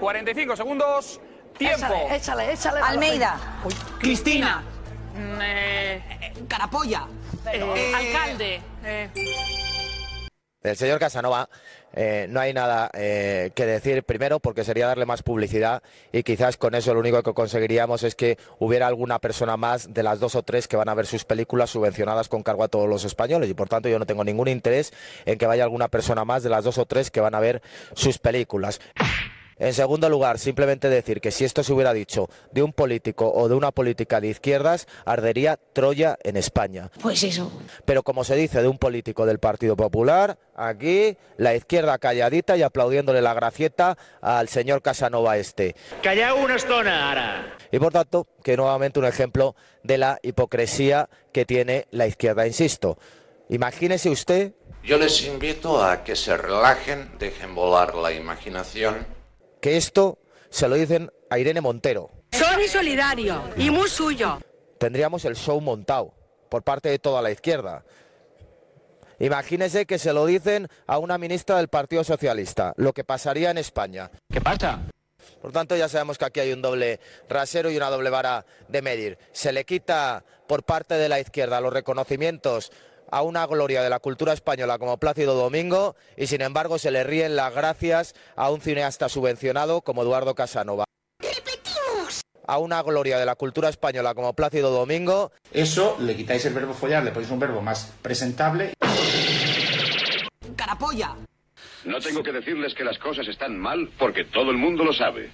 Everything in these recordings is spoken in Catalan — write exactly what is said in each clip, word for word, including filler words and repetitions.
cuarenta y cinco segundos. Tiempo. Échale, échale, échale. Almeida. Uy, Cristina. Mm, Eh, Carapolla. eh, alcalde. Eh. Del señor Casanova eh, no hay nada eh, que decir, primero porque sería darle más publicidad y quizás con eso lo único que conseguiríamos es que hubiera alguna persona más de las dos o tres que van a ver sus películas subvencionadas con cargo a todos los españoles y por tanto yo no tengo ningún interés en que vaya alguna persona más de las dos o tres que van a ver sus películas. En segundo lugar, simplemente decir que si esto se hubiera dicho de un político o de una política de izquierdas, ardería Troya en España. Pues eso. Pero como se dice de un político del Partido Popular, aquí la izquierda calladita y aplaudiéndole la gracieta al señor Casanova este. Calleu una estona, ara. Y por tanto, que nuevamente un ejemplo de la hipocresía que tiene la izquierda, insisto. Imagínese usted... Yo les invito a que se relajen, dejen volar la imaginación. Que esto se lo dicen a Irene Montero. Soy solidario y muy suyo. Tendríamos el show montado por parte de toda la izquierda. Imagínese que se lo dicen a una ministra del Partido Socialista, lo que pasaría en España. ¿Qué pasa? Por tanto, ya sabemos que aquí hay un doble rasero y una doble vara de medir. Se le quita por parte de la izquierda los reconocimientos a una gloria de la cultura española como Plácido Domingo y sin embargo se le ríen las gracias a un cineasta subvencionado como Eduardo Casanova. ¡Repetimos! A una gloria de la cultura española como Plácido Domingo. Eso, le quitáis el verbo follar, le ponéis un verbo más presentable. Carapolla. No tengo que decirles que las cosas están mal porque todo el mundo lo sabe.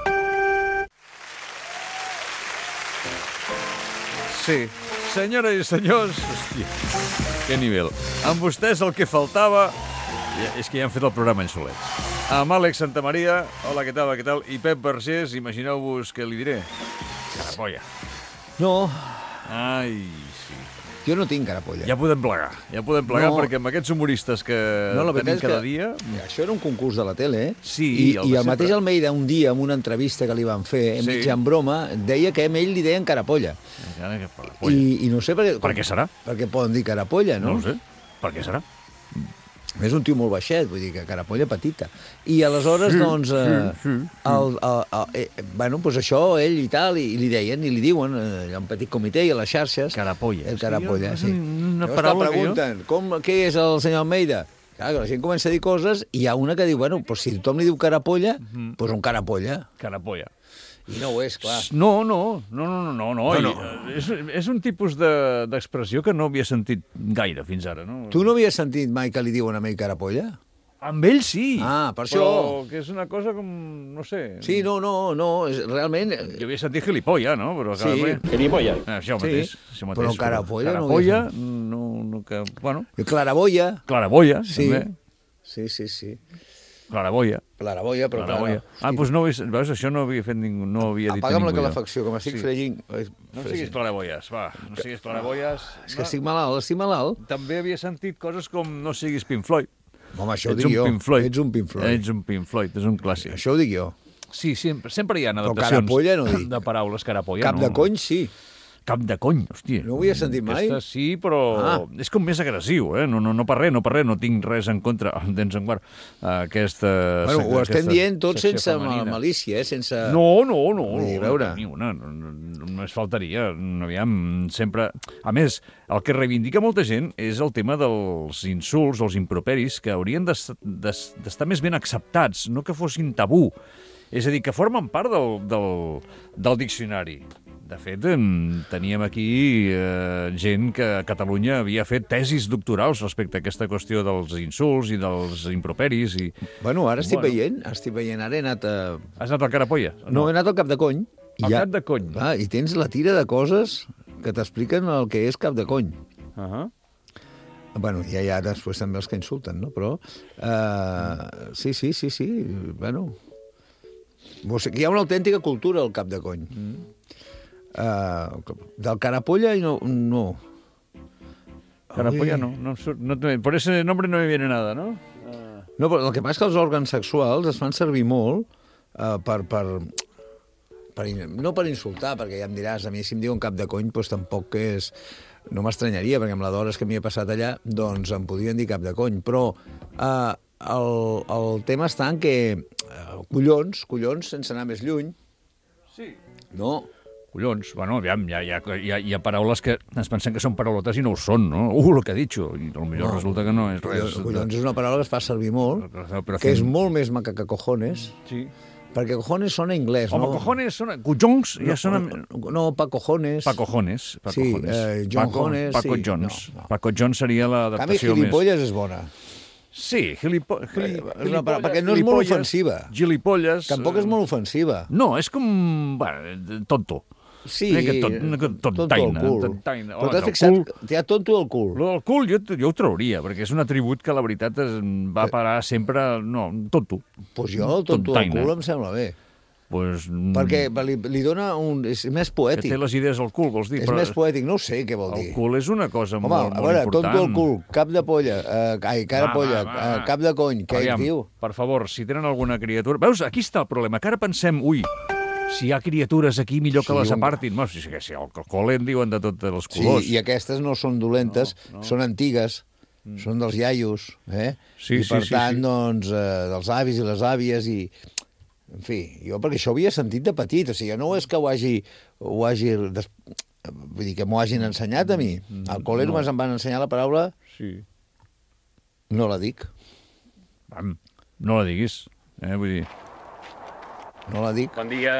Sí, senyores i senyors, hòstia, que nivell. Amb vostès el que faltava, ja, és que ja han fet el programa en solets. Amb Àlex Santamaria, hola, què tal, què tal, i Pep Vergés, imagineu-vos què li diré. Carapolla. No. Ai, sí. Jo no tinc carapolla. Ja podem plegar, ja podem plegar, no. perquè amb aquests humoristes que no, tenim cada que, dia... Això era un concurs de la tele, eh? Sí, I, el i el sempre. mateix Almeida, un dia, en una entrevista que li van fer, sí. mig en broma, deia que a ell li deien carapolla. I, I no sé per què... Per què serà? Perquè poden dir carapolla, no? No ho sé. Per què serà? És un tio molt baixet, vull dir que carapolla petita. I aleshores, sí, doncs, eh, sí, sí, sí. El, el, el, eh, bueno, pues això, ell i tal, i, i li deien, i li diuen, eh, hi ha un petit comitè i a les xarxes... Carapolla. El carapolla, sí. Una Llavors paraula que pregunten, com, què és el senyor Almeida? Clar, que la gent comença a dir coses i hi ha una que diu, bueno, pues si tothom li diu carapolla, uh -huh. pues un carapolla. Carapolla. I no ho és, clar. No, no, no, no, no, no. no, no. És, és un tipus d'expressió de, que no havia sentit gaire fins ara, no? Tu no havies sentit mai que li diuen a ell carapolla? Amb ell sí. Ah, per això. Però que és una cosa com, no sé... Sí, no, no, no, és, realment... Jo havia sentit gilipolla, no? Però sí. Gilipolla. Ah, això mateix. Sí. Això mateix. Però carapolla, carapolla no... no, no que, bueno... Claraboia. Claraboia, sí. també. Sí, sí, sí. Claraboia. Claraboia, però Claraboia. Ah, doncs no, veus, això no havia fet ningú, no havia dit Apaga'm ningú. la calefacció, que m'estic sí. fregint. No siguis claraboies, va, no siguis claraboies. És que estic malalt, estic malalt. També havia sentit coses com no siguis Pink Floyd. Home, això ho dic jo. Ets un Pink Floyd. Ets un Pink Floyd, és un clàssic. Això ho dic jo. Sí, sempre, sempre hi ha adaptacions. Però carapolla no dic. De paraules, carapolla. Cap no. de cony, sí. Cap de cony, hòstia. No ho havia sentit mai? Aquesta sí, però ah. és com més agressiu, eh? No, no, no per res, no per res, no tinc res en contra, tens en guard, aquesta... Bueno, ho estem dient tot sense malícia, eh? Sense... No, no, no. Vull dir, veure... Ni una, no, no, només faltaria, aviam, sempre... A més, el que reivindica molta gent és el tema dels insults, els improperis, que haurien d'estar més ben acceptats, no que fossin tabú. És a dir, que formen part del, del, del diccionari. De fet, teníem aquí eh, gent que a Catalunya havia fet tesis doctorals respecte a aquesta qüestió dels insults i dels improperis. I... Bueno, ara estic bueno. veient, estic veient, ara he anat a... Has anat al carapolla? No, no he anat al cap de cony. Al ja... cap de cony? Clar, i tens la tira de coses que t'expliquen el que és cap de cony. Uh -huh. Bueno, ja hi ha després també els que insulten, no? Però, uh, sí, sí, sí, sí, bueno... Hi ha una autèntica cultura al cap de cony. Mm. Uh, del carapolla no... no. Carapolla no, no, no, no, por ese nombre no me viene nada, ¿no? Uh... No, però el que passa és que els òrgans sexuals es fan servir molt uh, per, per, per... No per insultar, perquè ja em diràs, a mi si em diuen cap de cony, doncs tampoc és... No m'estranyaria, perquè amb la d'hores que m'hi he passat allà, doncs em podrien dir cap de cony, però uh, el, el tema està en que eh, collons, collons, sense anar més lluny. Sí. No. Collons, bueno, aviam, hi ha, hi, ha, hi, ha, hi ha paraules que ens pensem que són paraulotes i no ho són, no? Uh, lo que ha dicho, i potser no, resulta que no és res. Collons, collons és una paraula que es fa servir molt, però que és molt més maca que cojones, sí. perquè cojones sona anglès, Home, no? Home, cojones sona... Collons ja no, sona... No, no, pa cojones. Pa cojones. Pa sí, cojones. eh, John Paco, Jones, Paco sí. Jones. No, no. Paco Jones seria l'adaptació més... Gilipolles més... és bona. Sí, gilipo... Gili... és una paraula, perquè no és molt ofensiva. Gilipolles... Tampoc és molt ofensiva. No, és com... Bueno, tonto. Sí, que tot, que tot tonto taina, al cul. tot taina. Però Home, t'has el fixat, cul- t'hi ha tonto al cul. Lo del cul jo, jo ho trauria, perquè és un atribut que la veritat es va parar sempre... No, tonto. Doncs pues jo el tonto al cul em sembla bé. Pues, perquè li, li dona un... És més poètic. Que té les idees al cul, vols dir? És més poètic, no ho sé què vol dir. El cul és una cosa Home, molt, a veure, molt important. tonto al cul, cap de polla, eh, ai, cara Va, polla, va, va. eh, cap de cony, què Aviam, diu? Per favor, si tenen alguna criatura... Veus, aquí està el problema, que ara pensem, ui, si hi ha criatures aquí, millor que Sí, les un- apartin. No, si, si, si al col en diuen de tots els colors. Sí, i aquestes no són dolentes, no, no. són antigues, mm. són dels iaios, eh? Sí, I per sí, sí, tant, sí. doncs, eh, dels avis i les àvies, i... En fi, jo perquè això ho havia sentit de petit, o sigui, no és que ho hagi... Ho hagi des... Vull dir, que m'ho hagin ensenyat a mi. Al col·le només em van ensenyar la paraula... Sí. No la dic. Vam, no la diguis, eh? Vull dir... No la dic. Bon dia.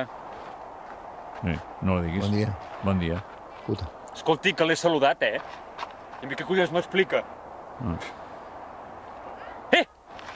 Sí, no la diguis. Bon dia. Bon dia. Puta. Escolti, que l'he saludat, eh? I a mi què collons m'explica? Ah. Eh!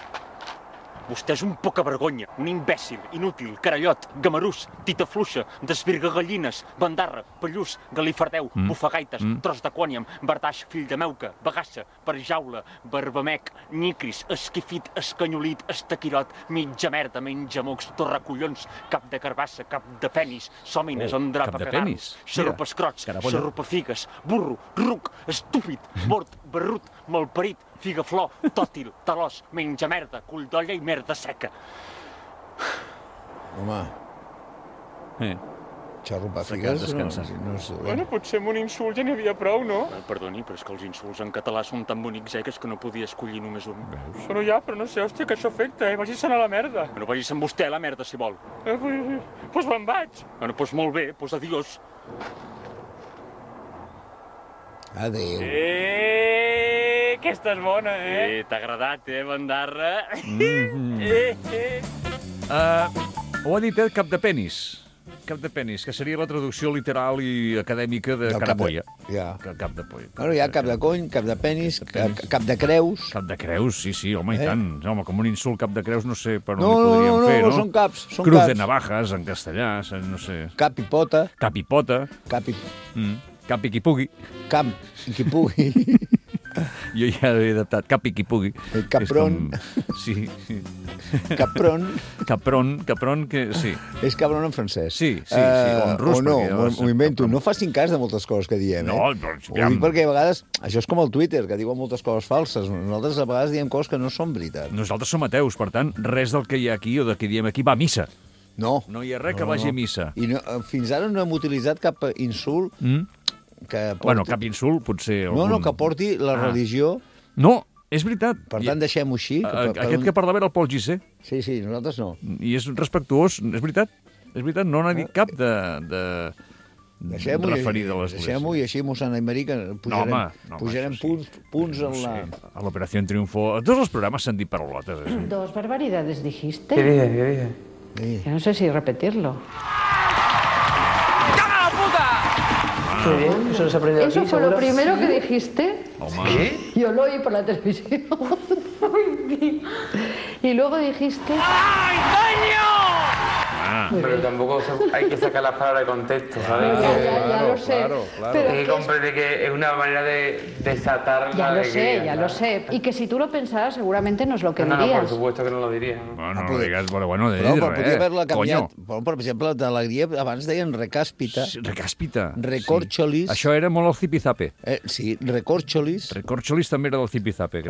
Vostè és un poca vergonya, un imbècil, inútil, carallot, gamarús, tita fluixa, desvirga gallines, bandarra, pallús, galifardeu, Mm. bufagaites, Mm. tros de quòniam, bardaix, fill de meuca, bagassa, perjaula, barbamec, nyicris, esquifit, escanyolit, estaquirot, mitja merda, menja mocs, torracollons, cap de carbassa, cap de penis, sòmines, Oh, andrapa, cap de cagarros, penis. xarrupa Mira, escrots, carapolla. xarrupa figues, burro, ruc, estúpid, mort, barrut, malparit, figa flor, tòtil, talòs, menja merda, cull d'olla i merda seca. Home, Eh. xarrupa Descansa, figues... descansa. No, no és dolent. Bueno, potser amb un insult ja n'hi havia prou, no? Eh, perdoni, però és que els insults en català són tan bonics, eh, que és que no podia escollir només un. Bueno, ja, però no sé, hòstia, que això afecta, eh? Vagi-se'n a la merda. Bueno, vagi-se'n vostè a la merda, si vol. Eh, pues, pues me'n vaig. Bueno, pues molt bé, pues adiós. Adéu. Eh, aquesta és bona, eh? Eh, t'ha agradat, eh, bandarra? Mm-hmm. eh, eh. Uh, ho ha dit, eh, cap de penis. Cap de penis, que seria la traducció literal i acadèmica de Del cap de- carapolla. Ja. Cap, cap de polla. Bueno, hi ha cap de cony, cap de penis, Cap de cap, penis. cap de creus. Cap de creus, sí, sí, home, i Eh? tant. Home, com un insult cap de creus, no sé per on No, li no, podríem no, fer, no, no? són caps, són Cruz caps. de navajas, en castellà, no sé. Cap i pota, Cap i pota, cap i... mm. cap i qui pugui. Camp i qui pugui. Jo ja he adaptat cap i qui pugui. El capron. És com... Sí, sí. Capron. Capron, capron, que sí. És cabron en francès. Sí, sí, sí, o en rus, o no, perquè m'ho llavors- m'ho invento. No facin cas de moltes coses que diem, No, eh? doncs, Ho aviam. dic perquè a vegades... Això és com el Twitter, que diuen moltes coses falses. Nosaltres a vegades diem coses que no són veritat. Nosaltres som ateus, per tant, res del que hi ha aquí o del que diem aquí va a missa. No. No hi ha res que vagi a missa. I no, fins ara no hem utilitzat cap insult Mm? que porti... Bueno, cap insult, potser... No, algun... no, que porti la Ah. religió. No, és veritat. Per I- tant, deixem-ho així. Que a- per, per Aquest un... que parlava era el Pol Gissé, Sí, sí, nosaltres no. i és respectuós, és veritat. És veritat, no n'ha dit cap de... de... Deixem-ho referida a l'església. deixem i així mossèn Aymeric pujarem, home, no, pujarem això sí. punts, punts en No la... sé, a l'Operació Triunfo... A tots els programes s'han dit paraulotes. Eh? Dos barbaridades dijiste. ¿Qué dije? ¿Qué dije? Sí. Que no sé si repetirlo. Muy bien, eso lo has aprendido Eso aquí, fue lo seguro. primero que dijiste. Home, Yo lo oí por la televisión. Y luego dijiste... ah, Pero tampoco se- hay que sacar las palabras de contexto, ¿sabes? Ya, ya, ya lo sé. claro, claro. Pero Hay que que- comprender que es una manera de desatar ya la lo sé, alegría, ya lo ¿sabes? sé. Y que si tú lo pensaras, seguramente no es lo que No, no, por dirías. supuesto que no lo diría. ¿no? bueno, no però- digues, bueno, bueno, de Però, dir però res. podia haver-la canviat. Conyo. Però, per exemple, d'alegria, abans deien recàspita. Sí, recàspita. Recorcholis. Sí. Això era molt el zipizape. Eh, sí, recorcholis. Recorcholis també era del zipizape, crec. Ah,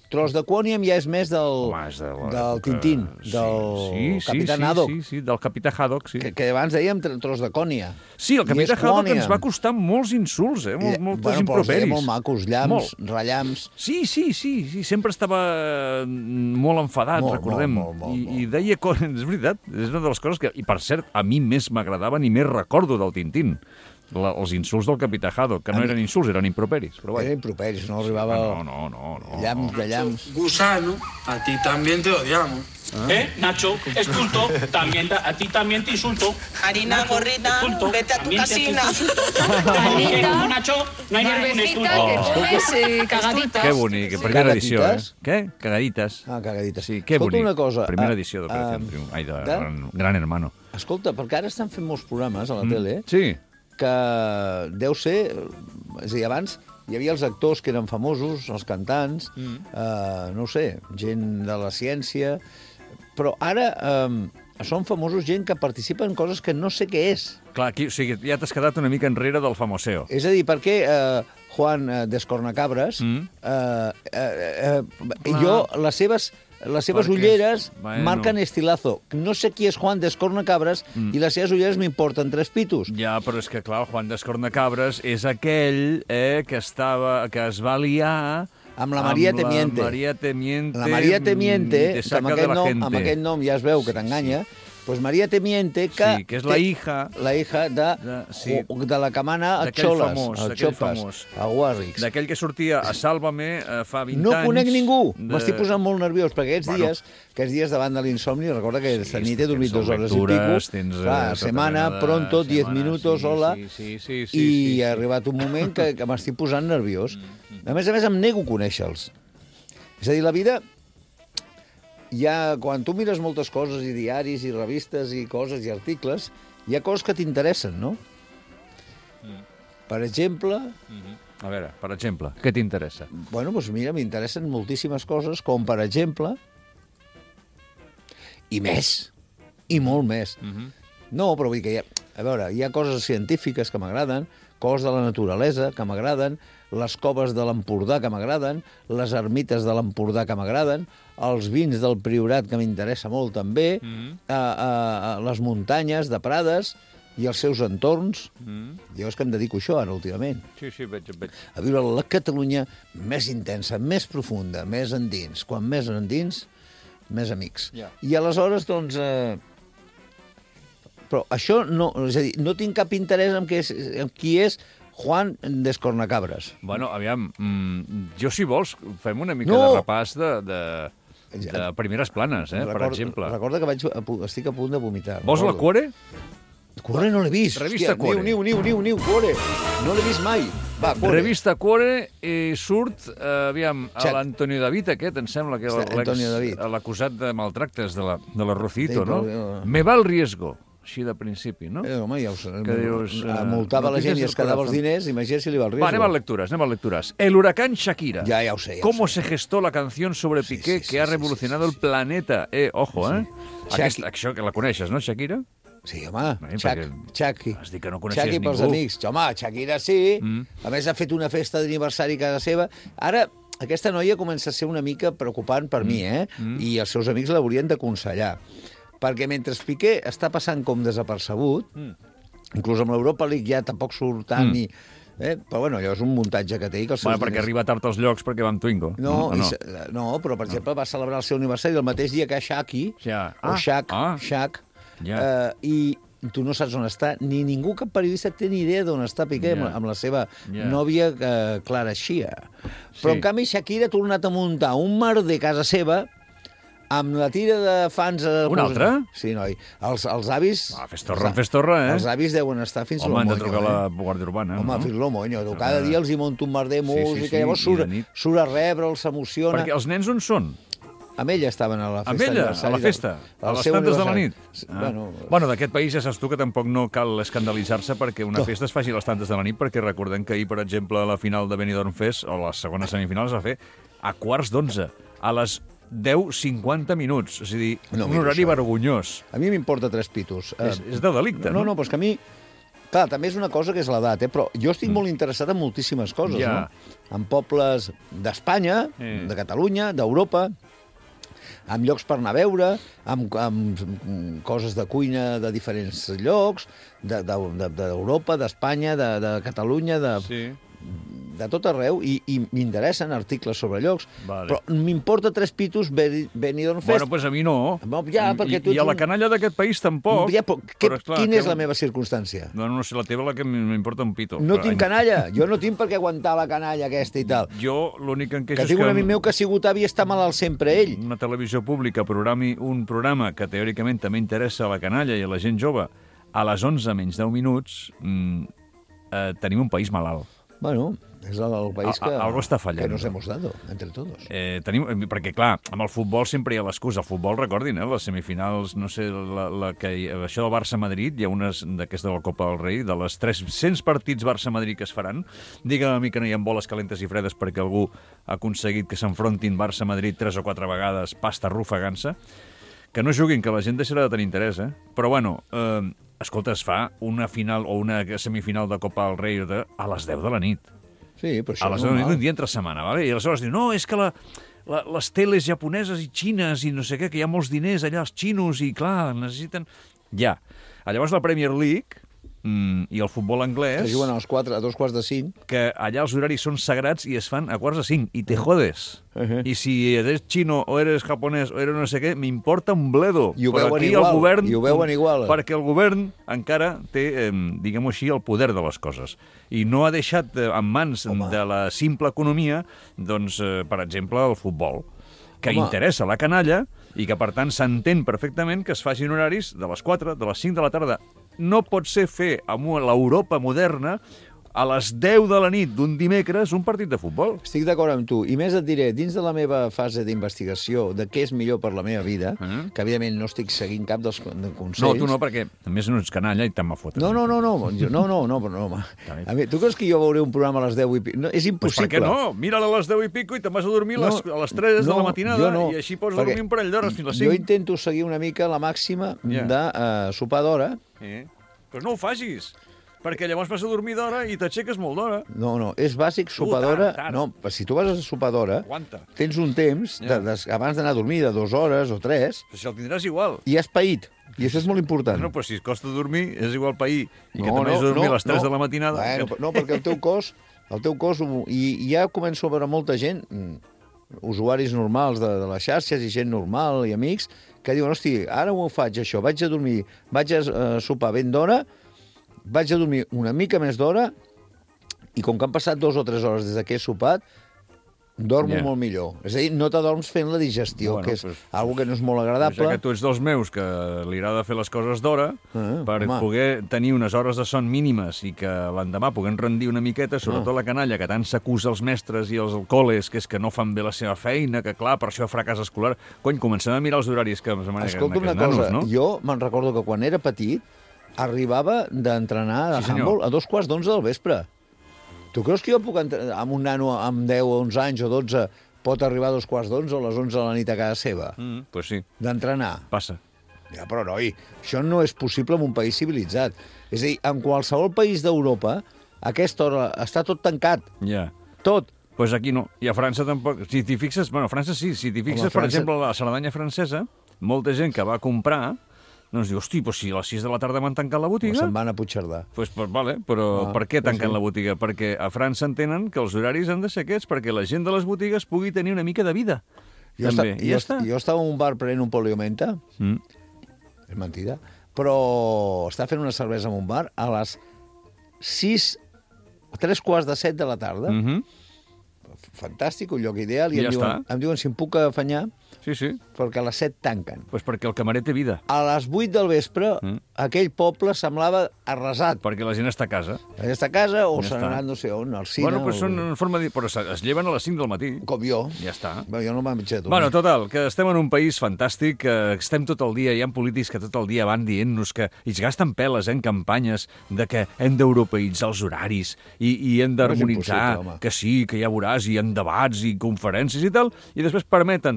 Tros de Quòniam ja és més del, Home, és de la- del Tintín, Sí, del sí, sí, Capità sí, Haddock, Sí, sí, del Capità Haddock, sí. que, que abans dèiem tr- Tros de Cònia. Sí, el I Capità és Haddock Quòniam. ens va costar molts insults, eh? Mol, I- moltes bueno, però els deia improperis. molt macos, llams, Molt. rellams... Sí, sí, sí, sí, sempre estava eh, molt enfadat, Molt, recordem. molt, molt, molt, I, molt. I deia coses, és veritat, és una de les coses que, i per cert, a mi més m'agradaven i més recordo del Tintín. La, els insults del Capità Haddock, que no eren insults, eren improperis. Però Era vaja. improperis, no arribava... No, no, no, no. Llams de llams. Gusano, a ti también te odiamos. ¿Eh, Nacho? Es culto. También, a ti también te insulto. Harina, gorrita, vete a tu También te casina. insulto. Harina, Nacho, no hay ningún Cervecita, insulto. que comes eh, cagaditas. Que bonic, primera edició, eh? Cagadites? Què? Cagadites. Ah, cagadites. Sí, que Escolta bonic. una cosa, Primera ah, edició d'Operació ah, Triunf. Ai, de, de- Gran, Gran Hermano. Escolta, perquè ara estan fent molts programes a la tele, Sí. que deu ser... És a dir, abans hi havia els actors que eren famosos, els cantants, mm. eh, no ho sé, gent de la ciència, però ara eh, són famosos gent que participa en coses que no sé què és. Clar, aquí, o sigui, ja t'has quedat una mica enrere del famoseo. És a dir, perquè eh, Juan eh, Descornacabres, Mm. eh, eh, eh, jo, les seves... Les seves Perquè- ulleres bueno. marquen estilazo. No sé qui és Juan Descornacabres mm. i les seves ulleres m'importen tres pitos. Ja, però és que, clar, el Juan d'Escornacabres és aquell eh, que estava, que es va liar Amb la Maria amb Temiente. La Maria Temiente. La Maria Temiente, de que saca amb de aquest, la nom, gente. amb aquest nom ja es veu que t'enganya, pues Maria Temiente, que... Sí, que és la hija... La hija de, De- sí. de la que mana a D'aquell Xoles, famós, a d'aquell Xopes, famós. a Warricks. D'aquell que sortia a Sálvame eh, fa vint No anys. conec ningú. de- M'estic posant molt nerviós, perquè aquests Bueno. dies, aquests dies davant de l'insomni, recorda que esta nit he tens dormit dues hores i lectures, pico. tens, eh, Clar, tota setmana, mena de- pronto, diez setmana, minutos, sí, hola. sí, sí, sí, sí, I sí, sí. ha arribat un moment que, que m'estic posant nerviós. A més a més, em nego a conèixer-los. És a dir, la vida... Ja, quan tu mires moltes coses, i diaris, i revistes, i coses, i articles, hi ha coses que t'interessen, no? Mm. Per exemple... A veure, per exemple, què t'interessa? Bueno, doncs mira, m'interessen moltíssimes coses, com per exemple... I més. I molt més. Mhm. No, però vull dir que hi ha... A veure, hi ha coses científiques que m'agraden, coses de la naturalesa que m'agraden, les coves de l'Empordà que m'agraden, les ermites de l'Empordà que m'agraden, els vins del Priorat que m'interessa molt també, Mhm. eh, eh, les muntanyes de Prades i els seus entorns. Mm. Jo és que em dedico a això ara últimament. Sí, sí, veig, veig. A viure la Catalunya més intensa, més profunda, més endins. Quan més endins, més amics. Ja. I aleshores, doncs... Eh... Però això no... És a dir, no tinc cap interès en, què és, en qui és Juan Descornacabres. Bueno, aviam, mm, jo, si vols, fem una mica No! de repàs de, de, de primeres planes, eh, per Recorda- exemple. Recorda que vaig a, pu- estic a punt de vomitar. Vols la Recordo. Cuore? Cuore no l'he vist. Revista Hòstia, Cuore. Niu, niu, niu, niu, niu, Cuore. No l'he vist mai. Va, Cuore. Revista Cuore i surt, eh, aviam, a Xat. l'Antonio David aquest, em sembla que Està, l'ex- Antonio David. l'acusat de maltractes de la, de la Rocito, Sí, no? però- Me va el riesgo, així de principi, no? Eh, home, ja ho sé. Que dius, eh, Multava la gent i noticias es del quedava els corazón. diners, imagina si li va el riesgo. Va, anem a lecturas, anem a lecturas. El huracán Shakira. Ja, ja ho sé. Ja ¿Cómo ho sé. se gestó la canción sobre Sí, Piqué sí, sí, que ha sí, revolucionado sí, sí, el planeta? Eh, ojo, eh? Shaki- Aquesta, això que la coneixes, no, Shakira? Sí, home, Ai, Chac, perquè Chaki. has dit que no coneixies Chaki pels ningú. amics. Home, Shakira sí. Mm. A més, ha fet una festa d'aniversari a casa seva. Ara, aquesta noia comença a ser una mica preocupant per mm. mi, eh? Mm. I els seus amics l'haurien d'aconsellar. Perquè mentre Piqué està passant com desapercebut, mm. inclús amb l'Europa League ja tampoc surt tant mm. ni... Eh? Però bueno, allò és un muntatge que té. Que els seus Bueno, perquè diners- arriba tard als llocs perquè va amb Twingo. No, no, i no. se- no, però, per exemple, va celebrar el seu aniversari el mateix dia que Shaki, Ja. o Ah, Shaq, ah. Shaq, Ja. eh, i tu no saps on està, ni ningú, cap periodista té ni idea d'on està Piqué Ja. amb, amb la seva Ja. nòvia eh, Clara Xia. Però, Sí. en canvi, Shakira ha tornat a muntar un mar de casa seva amb la tira de fans... Eh, Una altra? Sí, noi. Els, els avis... Ah, fes torra, fes torra, eh? Els avis deuen estar fins Home, lo han de moño, trucar a eh? la Guàrdia Urbana. Home, no? fins lo moño. Tu, cada dia els hi monta un mar de Sí, sí, música, sí, llavors i surt, de nit. surt a rebre'ls, s'emociona. Perquè els nens on són? Amb ella estaven a la festa. Amb ella, a d'aniversari la del- festa, a del les seu tantes de la aniversari. nit. Ah. Bueno, bueno d'aquest país ja saps tu que tampoc no cal escandalitzar-se perquè una festa es faci a les tantes de la nit, perquè recordem que ahir, per exemple, la final de Benidorm Fest, o la segona semifinal, es va fer a quarts d'onze, a les deu cinquanta minuts. És a dir, No, un mira horari això. vergonyós. a mi m'importa tres pitos. És, és de delicte, no, no? no, però és que a mi Clar, també és una cosa que és l'edat, eh? Però jo estic mm. molt interessat en moltíssimes coses, Ja. no? En pobles d'Espanya, Mm. de Catalunya, d'Europa, amb llocs per anar a veure, amb, amb coses de cuina de diferents llocs, d'Europa, de, de, de, d'Espanya, de, de Catalunya, de, Sí. de tot arreu, i, i m'interessen articles sobre llocs, Vale. però m'importa tres pitos Beni- Benidorm Fest. Bueno, doncs a mi no. No, ja, perquè I, tu ets I a la un- canalla d'aquest país tampoc. Ja, però, què, Però, esclar, quina és que- la meva circumstància? No, no sé, la teva la que m'importa un pito. No Però, tinc ai, canalla, jo no tinc per què aguantar la canalla aquesta i tal. Jo l'únic que em queixo Que és tinc que un amic meu que ha sigut avi i està malalt sempre ell. una televisió pública programi un programa que teòricament també interessa a la canalla i a la gent jove a les onze menys deu minuts, mm, eh, tenim un país malalt. Bueno, és el, el país que, A- algo està fallant. que nos hemos dado, entre todos. Eh, tenim, perquè, clar, amb el futbol sempre hi ha l'excusa. El futbol, recordin, eh, les semifinals, no sé, la, la que, hi- això del Barça-Madrid, hi ha unes d'aquesta de la Copa del Rei, de les tres-cents partits Barça-Madrid que es faran. Digue'm a mi que no hi ha boles calentes i fredes perquè algú ha aconseguit que s'enfrontin Barça-Madrid tres o quatre vegades, pasta rufagant-se. Que no juguin, que la gent deixarà de tenir interès, eh? Però, bueno, eh, escolta, es fa una final o una semifinal de Copa del Rei de, a les deu de la nit. Sí, però això A les és deu de la nit, normal. un dia entre setmana, ¿vale? I aleshores diu, no, és que la, la, les teles japoneses i xines i no sé què, que hi ha molts diners allà, els xinos, i clar, necessiten... Ja. Llavors la Premier League mm, i el futbol anglès... Que juguen a, les quatre, a dos quarts de cinc. Que allà els horaris són sagrats i es fan a quarts de cinc, i te jodes. Uh -huh. I si eres xino o eres japonès o eres no sé què, m'importa un bledo. I ho Però veuen aquí igual, el govern, i ho veuen igual. Perquè el govern encara té, eh, diguem-ho així, el poder de les coses. I no ha deixat eh, en mans Home. de la simple economia, doncs, eh, per exemple, el futbol, que Home. interessa la canalla i que, per tant, s'entén perfectament que es facin horaris de les quatre, de les cinc de la tarda. No pot ser fer amb l'Europa moderna a les deu de la nit d'un dimecres un partit de futbol. Estic d'acord amb tu. I més et diré, dins de la meva fase d'investigació de què és millor per la meva vida, Mm. que evidentment no estic seguint cap dels con- de consells... No, tu no, perquè a més no ets canalla i te'n va fotre. No, no, no, no, jo- no, no, no, però no, home. A mi, tu creus que jo veuré un programa a les deu i pico? No, és Pues impossible. per què no? Mira-la a les deu i pico i te'n vas a dormir a les, a les tres de la matinada jo no, i així pots perquè dormir un parell d'hores fins a les Jo cinc. intento seguir una mica la màxima Ja. de uh, sopar d'hora. Eh? Però no ho facis, perquè llavors vas a dormir d'hora i t'aixeques molt d'hora. No, no, és bàsic sopar tard, d'hora. tard. No, però si tu vas a sopar d'hora, Aguanta. tens un temps, Ja. de, de, abans d'anar a dormir, de dues hores o tres, Però si el tindràs igual. i has paït. I això és molt important. No, però si et costa dormir, és igual pair. I que te'n vagis a dormir a les tres de la matinada. Bueno, però- no, perquè el teu cos... El teu cos... ho- I, i ja començo a veure molta gent, mm, usuaris normals de, de les xarxes i gent normal i amics, que diuen, hosti, ara ho faig això, vaig a dormir, vaig a uh, sopar ben d'hora, vaig a dormir una mica més d'hora, i com que han passat dues o tres hores des que he sopat, dormo Ja. molt millor. És a dir, no t'adorms fent la digestió, Bueno, que és pues- algo que no és molt Ja agradable. que tu ets dels meus, que li agrada fer les coses d'hora, Ah, per home. poder tenir unes hores de son mínimes i que l'endemà puguem rendir una miqueta, sobretot Ah. la canalla, que tant s'acusa els mestres i els col·les, que és que no fan bé la seva feina, que clar, per això fracàs escolar. Cony, comencem a mirar els horaris que es manen Escolta una aquests cosa, nanos, no? jo me'n recordo que quan era petit arribava d'entrenar a Sí, senyor. handball a dos quarts d'onze del vespre. Tu creus que jo puc entrenar amb un nano amb deu o onze anys o dotze pot arribar a dos quarts d'onze o a les onze de la nit a casa seva? Mm, pues sí, D'entrenar. passa. Ja, però, noi, això no és possible en un país civilitzat. És a dir, en qualsevol país d'Europa, a aquesta hora està tot tancat. Ja. Tot. Pues aquí no. I a França tampoc. Si t'hi fixes... Bueno, a França sí. Si t'hi fixes, Home, per França- exemple, a la Cerdanya francesa, molta gent que va comprar, doncs diu, hosti, pues si a les sis de la tarda m'han tancat la O botiga... se'n van a Puigcerdà. Pues, pues vale, però Ah, per què pues tanquen sí. la botiga? Perquè a França entenen que els horaris han de ser aquests, perquè la gent de les botigues pugui tenir una mica de vida. Jo, També. esta, I jo, ja està. jo estava en un bar prenent un poliomenta, Mm. és mentida, però està fent una cervesa en un bar a les sis, tres quarts de set de la tarda. Mm -hmm. Fantàstic, un lloc ideal. I I em, ja diuen, està. em diuen si em puc afanyar, Sí, sí. perquè a les set tanquen. Pues perquè el camarer té vida. A les vuit del vespre, Mm. aquell poble semblava arrasat. Perquè la gent està a casa. Ja està a casa o Ja s'han està. anat no sé on, al cine. Bueno, pues o... són en forma de... Però es es lleven a les cinc del matí. Com jo. Ja està. Bé, jo no me'n vaig a tu. Bueno, total, que estem en un país fantàstic, que estem tot el dia, hi ha polítics que tot el dia van dient-nos que i es gasten peles eh, en campanyes de que hem d'europeïtzar els horaris i, i hem d'harmonitzar, impossible, home. que sí, que ja veuràs, i en debats i conferències i tal, i després permeten tranquil·lament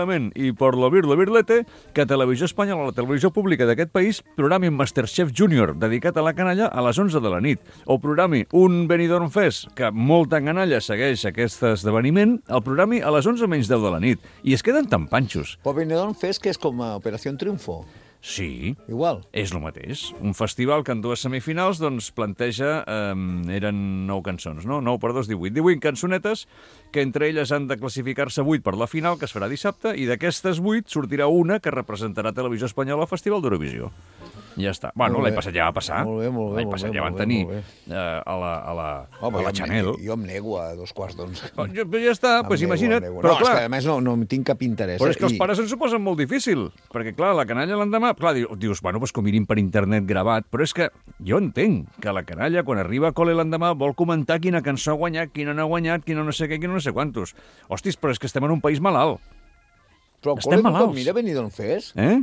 tranquil·lament i por lo vir lo virlete que Televisió Espanyola, la televisió pública d'aquest país, programi Masterchef Junior, dedicat a la canalla, a les onze de la nit, o programi un Benidorm Fest, que molta canalla segueix aquest esdeveniment, el programi a les onze menys deu de la nit, i es queden tan panxos. Però Benidorm Fest, que és com a Operació Triunfo. Sí. Igual. És el mateix. Un festival que en dues semifinals doncs, planteja... Eh, eren nou cançons, no? nou per dos, divuit. divuit cançonetes que entre elles han de classificar-se vuit per la final, que es farà dissabte, i d'aquestes vuit sortirà una que representarà Televisió Espanyola al Festival d'Eurovisió. Ja està. Bueno, l'any passat ja va passar. Molt bé, molt bé. L'any passat ja van tenir eh, a la, a la, Home, a la Chanel. Jo em nego a dos quarts d'onze. Oh, ja, ja està, doncs pues imagina't. Però no, clar, és que a més no, no tinc cap interès. Però és que eh? els pares ens ho posen molt difícil, perquè clar, la canalla l'endemà, clar, dius, bueno, pues que ho mirin per internet gravat, però és que jo entenc que la canalla, quan arriba a col·le l'endemà, vol comentar quina cançó ha guanyat, quina no ha guanyat, quina no sé què, quina no sé quantos. Hostis, però és que estem en un país malalt. Però al estem col·le malalts. tothom mira Benidorm Fest? Eh?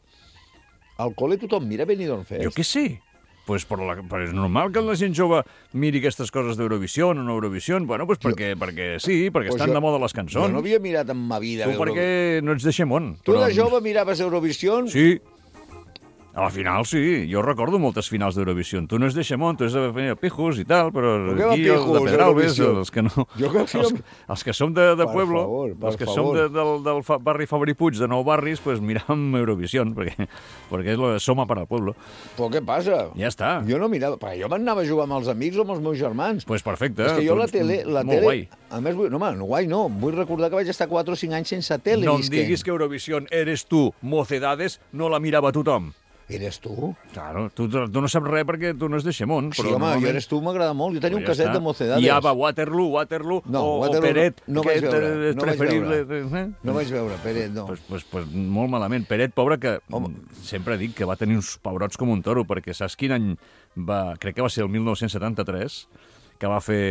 Al col·le tothom mira Benidorm Fest? Jo què sé. Pues per la, però és normal que la gent jove miri aquestes coses d'Eurovisió o no Eurovisió. Bueno, pues perquè, jo... perquè sí, perquè pues estan jo, de moda les cançons. Jo no havia mirat en ma vida. Tu perquè no ets de Xemón. Tu però... de jove miraves Eurovisió? Sí. A la final, sí. Jo recordo moltes finals d'Eurovisió. Tu no és de Xemón, tu és de Pijos i tal, però aquí els de Pedralbes, els que no... Jo que els, els que som de, de Pueblo, favor, els que favor. som de, del, del barri Fabri Puig, de nou barris, pues miram Eurovisió, perquè, perquè és lo de Soma para el Pueblo. Però què passa? Ja està. Jo no mirava... Perquè jo m'anava a jugar amb els amics o amb els meus germans. Pues perfecte. És que jo la tele... La molt tele guai. A més, no, home, no, guai no. Vull recordar que vaig estar quatre o cinc anys sense tele. No em diguis que Eurovisió eres tu, Mocedades, no la mirava tothom. Eres tu? Claro, tu, tu no saps res perquè tu no és de Xemón. Sí, però home, normalment... jo eres tu, m'agrada molt. Jo tenia Però un ja caset està. de Mocedades. I Ava, Waterloo, Waterloo no, o, Waterloo, o Peret. No, no vaig veure, no vaig preferible, veure. Eh? No vaig veure, Peret, no. Pues, pues, pues molt malament. Peret, pobre, que home. Sempre dic que va tenir uns pebrots com un toro, perquè saps quin any va... Crec que va ser el mil nou-cents setanta-tres, que va fer...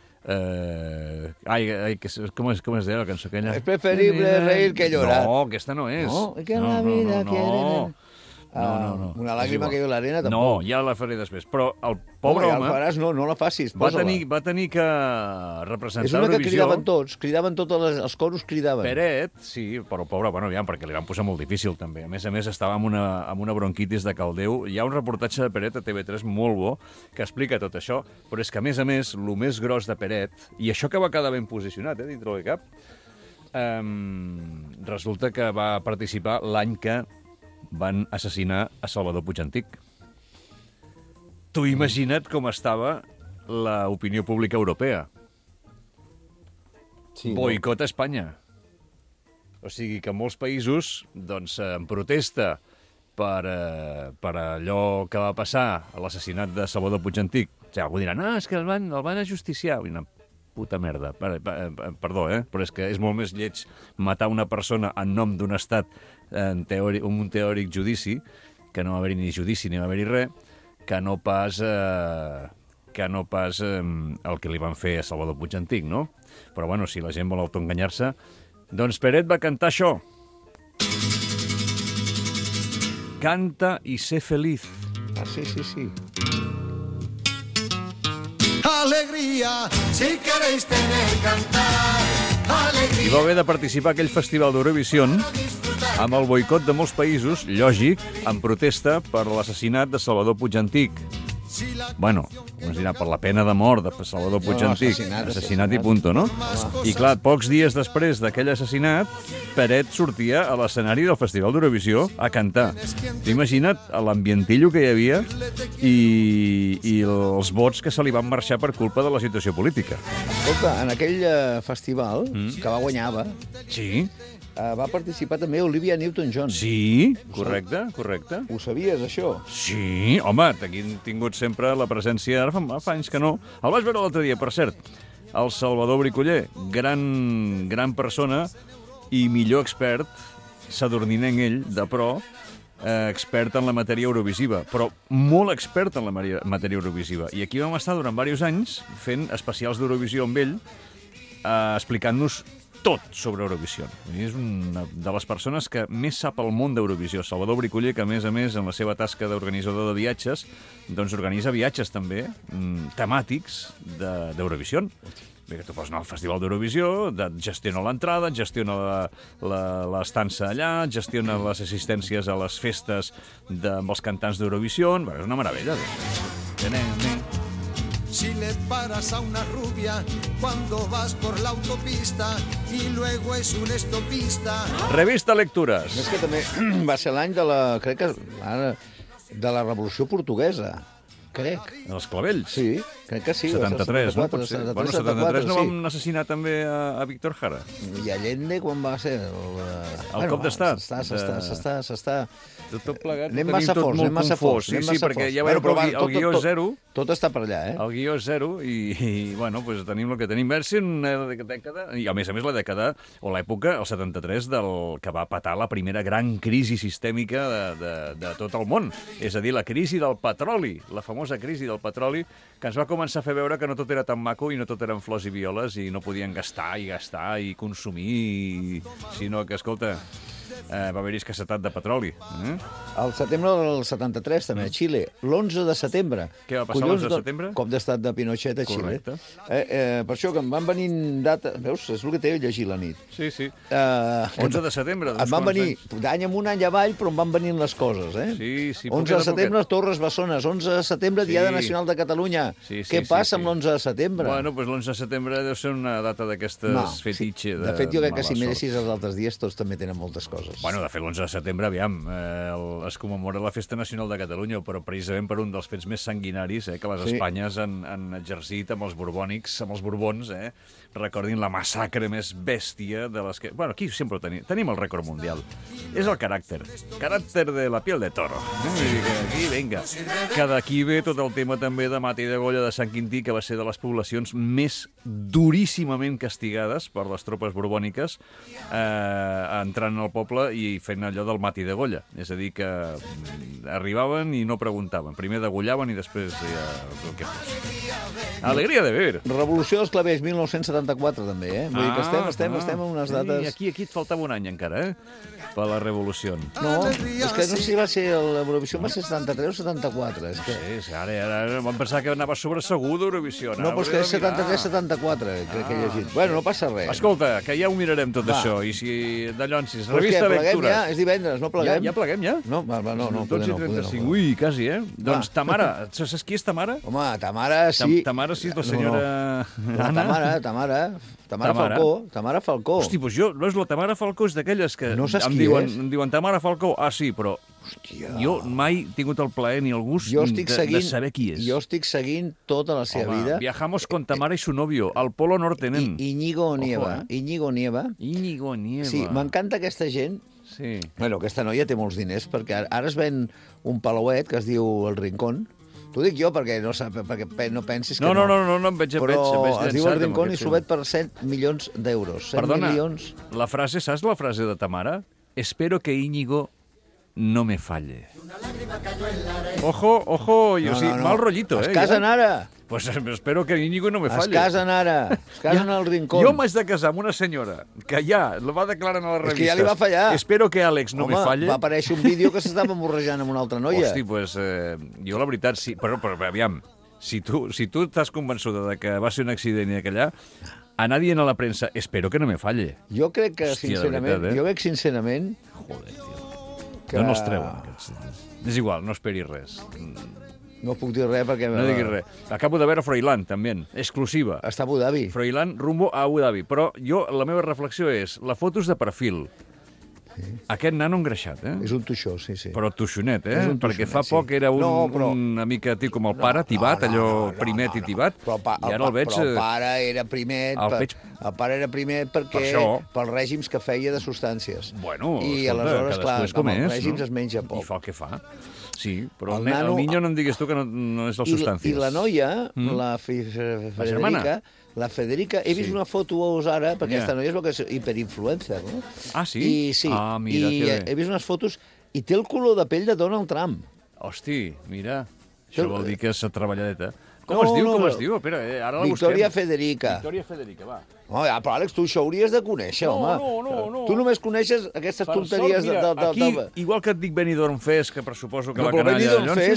Eh... Ai, ai, que, com, és, com es deia la cançó aquella? És preferible reír que llorar. No, aquesta no és. No, que no, la vida no, no, quiere... no. No, no, no. Una làgrima que jo l'arena, tampoc. No, ja la faré després. Però el pobre home... home... Ja faràs, no, no la facis, va posa-la. tenir, va tenir que representar És una que Eurovisió. cridaven tots, cridaven tots les, els coros cridaven. Peret, sí, però pobre, bueno, aviam, perquè li van posar molt difícil, també. A més a més, estava amb una, amb una bronquitis de caldeu. Hi ha un reportatge de Peret a T V tres molt bo que explica tot això, però és que, a més a més, el més gros de Peret, i això que va quedar ben posicionat, eh, dintre del cap, um, resulta que va participar l'any que van assassinar a Salvador Puig Antic. Tu imagina't com estava l'opinió pública europea. Sí, Boicot a Espanya. O sigui que molts països, doncs, en protesta per, eh, per allò que va passar a l'assassinat de Salvador Puig Antic, ja, algú dirà, no, és que el van, el van ajusticiar. Una puta merda. Per, per, perdó, eh? Però és que és molt més lleig matar una persona en nom d'un estat en teòric, un teòric judici, que no va haver-hi ni judici ni va haver-hi res, que no pas, eh, que no pas eh, el que li van fer a Salvador Puig Antic, no? Però bueno, si la gent vol autoenganyar-se, doncs Peret va cantar això. Canta i sé feliz. Ah, sí, sí, sí. Alegría, si queréis tener cantar, alegría. I va haver de participar a aquell festival d'Eurovisió amb el boicot de molts països, lògic, en protesta per l'assassinat de Salvador Puig Antic. Bueno, ens dirà, per la pena de mort de Salvador Puig No, no, Antic. assassinat, Assassinat i assassinat. punto, no? Ah. I clar, pocs dies després d'aquell assassinat, Peret sortia a l'escenari del Festival d'Eurovisió a cantar. T'imagina't l'ambientillo que hi havia i, i els vots que se li van marxar per culpa de la situació política. Escolta, en aquell eh, festival, Mm. que va guanyava, Sí, eh, va participar també Olivia Newton-John. sí, correcte, correcte. Ho sabies, això? Sí, home, aquí hem tingut sempre la presència, ara fa, fa anys que no. El vaig veure l'altre dia, per cert, el Salvador Bricoller, gran, gran persona i millor expert, sadurninenc ell, de pro, eh, expert en la matèria eurovisiva, però molt expert en la matèria, matèria eurovisiva. I aquí vam estar durant diversos anys fent especials d'Eurovisió amb ell, eh, explicant-nos tot sobre Eurovisió. És una de les persones que més sap el món d'Eurovisió. Salvador Bricoller, que a més a més, en la seva tasca d'organitzador de viatges, doncs organitza viatges també mm, temàtics d'Eurovisió. perquè tu pots anar al Festival d'Eurovisió, et gestiona l'entrada, et gestiona l'estança allà, et gestiona les assistències a les festes de, amb els cantants d'Eurovisió. Bueno, és una meravella. Si le paras a una rubia cuando vas por la autopista y luego es un estopista. Revista Lectures. És que també va ser l'any de la, crec que, ara, de la Revolució Portuguesa. Crec. Els clavells? Sí, crec que sí. setanta-tres, no? Pot ser. Bueno, setanta-tres no vam assassinar també a, a Víctor Jara? I Allende quan va ser? El, el bueno, cop d'estat? S'està, s'està, s'està, s'està... Tot, tot plegat, anem massa forts, anem massa forts. Sí, sí, perquè ja veureu que el, el guió és zero. Tot està per allà, eh? El guió és zero i, i bueno, pues tenim el que tenim. Va ser una dècada, i a més a més la dècada, o l'època, el setanta-tres, del que va patar la primera gran crisi sistèmica de, de, de tot el món. És a dir, la crisi del petroli, la famosa crisi del petroli, que ens va començar a fer veure que no tot era tan maco i no tot eren flors i violes i no podien gastar i gastar i consumir, i... sinó que, escolta, eh, va haver-hi escassetat de petroli. Eh? El setembre del setanta-tres, també, a Xile. L'onze de setembre. Què va passar l'onze de setembre? Cop d'estat de Pinochet a Xile. Correcte. Eh, eh, per això que em van venir data... Veus? És el que t'he de llegir la nit. Sí, sí. Eh, onze de setembre. Em van venir d'any amunt, any avall, però em van venir les coses, eh? Sí, sí. onze de setembre, Torres Bessones. onze de setembre, sí. Diada Nacional de Catalunya. Sí, sí, Què sí, passa sí. amb l'onze de setembre? Bueno, doncs l'onze de setembre deu ser una data d'aquestes no, fetitxe. Sí. De, de fet, jo crec que si sort. miressis els altres dies, tots també tenen moltes coses. Bueno, de fet, l'onze de setembre, aviam, eh, el, es commemora la Festa Nacional de Catalunya, però precisament per un dels fets més sanguinaris eh, que les sí. Espanyes han, han exercit amb els borbònics, amb els borbons, eh? Recordin la massacre més bèstia de les que... Bueno, aquí sempre ho tenim. Tenim el rècord mundial. És el caràcter. Caràcter de la piel de toro. Eh? Aquí, vinga. Que d'aquí ve tot el tema també de Mata i de Golla de Sant Quintí, que va ser de les poblacions més duríssimament castigades per les tropes borbòniques, eh, entrant al poble i fent allò del Mata i de Golla. És a dir, que arribaven i no preguntaven. Primer degollaven i després ja el que fos. Alegria de ver. Revolució dels clavells, mil nou-cents setanta-quatre, també, eh? Vull dir que estem, estem, estem en unes dates... I aquí, aquí et faltava un any encara, eh? Per la revolució. No, és que no sé si va ser... L'Eurovisió va ser setanta-tres o setanta-quatre. És que... Sí, sí, ara, ara vam pensar que anava sobresegur d'Eurovisió. No, però és que és setanta-tres setanta-quatre, crec que he llegit. Bueno, no passa res. Escolta, que ja ho mirarem tot va. Això. I si d'allò en sis, però revista és que pleguem Lectures. Ja? És divendres, no pleguem? Ja, ja pleguem, ja? No, va, va, no, no, poder no, poder no. Ui, quasi, eh? Va. Doncs Tamara, saps qui és Tamara? Home, Tamara sí. Tamara sí, la senyora... No, no. La Tamara, Tamara, Tamara Falcó, Tamara Falcó. Hosti, doncs jo, no és la Tamara Falcó, és d'aquelles que no saps em qui diuen, és? em diuen Tamara Falcó, ah sí, però hòstia, jo mai he tingut el plaer ni el gust de, seguint, de saber qui és. Jo estic seguint tota la seva Home, vida. Viajamos con Tamara y su novio, al Polo Norte, nen. I, Íñigo Nieva, eh? Íñigo Nieva. Íñigo Nieva. Sí, m'encanta aquesta gent. Sí. Bueno, aquesta noia té molts diners, perquè ara es ven un palauet que es diu El Rincón. T'ho dic jo perquè no, perquè no pensis que no. No, no, no, no, no em veig, però em veig es diu El Rincón i s'ho vet per set milions d'euros. Perdona, milions... la frase, saps la frase de Tamara? Espero que Íñigo no me falle. Ojo, ojo, jo no, sí, no, no. mal rollito, es eh? Es casen ja. ara. Pues espero que Íñigo no me falle. Es casen ara. Es casen ja, al Rincón. Jo m'haig de casar amb una senyora que ja la va declarant a les revistes. És que ja li va fallar. Espero que Àlex no Home, me falle. va aparèixer un vídeo que s'estava morrejant amb una altra noia. Hosti, pues, eh, jo la veritat, sí. Però, però aviam, si tu, si tu estàs convençuda de que va ser un accident i aquellà, anar dient a la premsa, espero que no me falle. Jo crec que, Hòstia, sincerament, veritat, eh? jo crec sincerament... Joder, tio. Que... No, no els treuen. És igual, no esperis res. No puc dir res perquè... No diguis res. Acabo de veure Froilán, també, exclusiva. Està a Abu Dhabi. Froilán rumbo a Abu Dhabi. Però jo, la meva reflexió és, la foto és de perfil. Sí. Aquest nano engreixat, eh? És un tuixó, sí, sí. Però tuixonet, eh? Un Perquè fa sí. poc era un, no, però... una mica tio, com el pare, no, tibat, no, no, allò no, no, primet no, no, i tibat, però pa, i ara el veig... Però el pare era primet, el, per, veig... el pare era primet perquè per pels règims que feia de substàncies. Bueno, I escolta, aleshores, clar, com amb és, els règims no? es menja poc. I fa el que fa. Sí, però el, el, nano, el niño no em digues tu que no, no és el substàncies. I la noia, mm? la Federica, la Federica, he vist sí. una foto ara, perquè yeah. aquesta noia és el que és hiperinfluencer, no? Ah, sí? I, sí, ah, mira, i he vist unes fotos i té el color de pell de Donald Trump. Hosti, mira, això vol dir que és treballadeta. Com no, es diu, no, com no. es diu? Espera, eh, ara la Victoria busquem. Federica. Victoria Federica, va. Oh, ja, però, Àlex, tu això hauries de conèixer, no, home. No, no, no. Tu només coneixes aquestes per tonteries... Sort, mira, de, de, de, aquí, de... igual que et dic Benidorm Fest, que pressuposo que no, la canalla de Llonsis...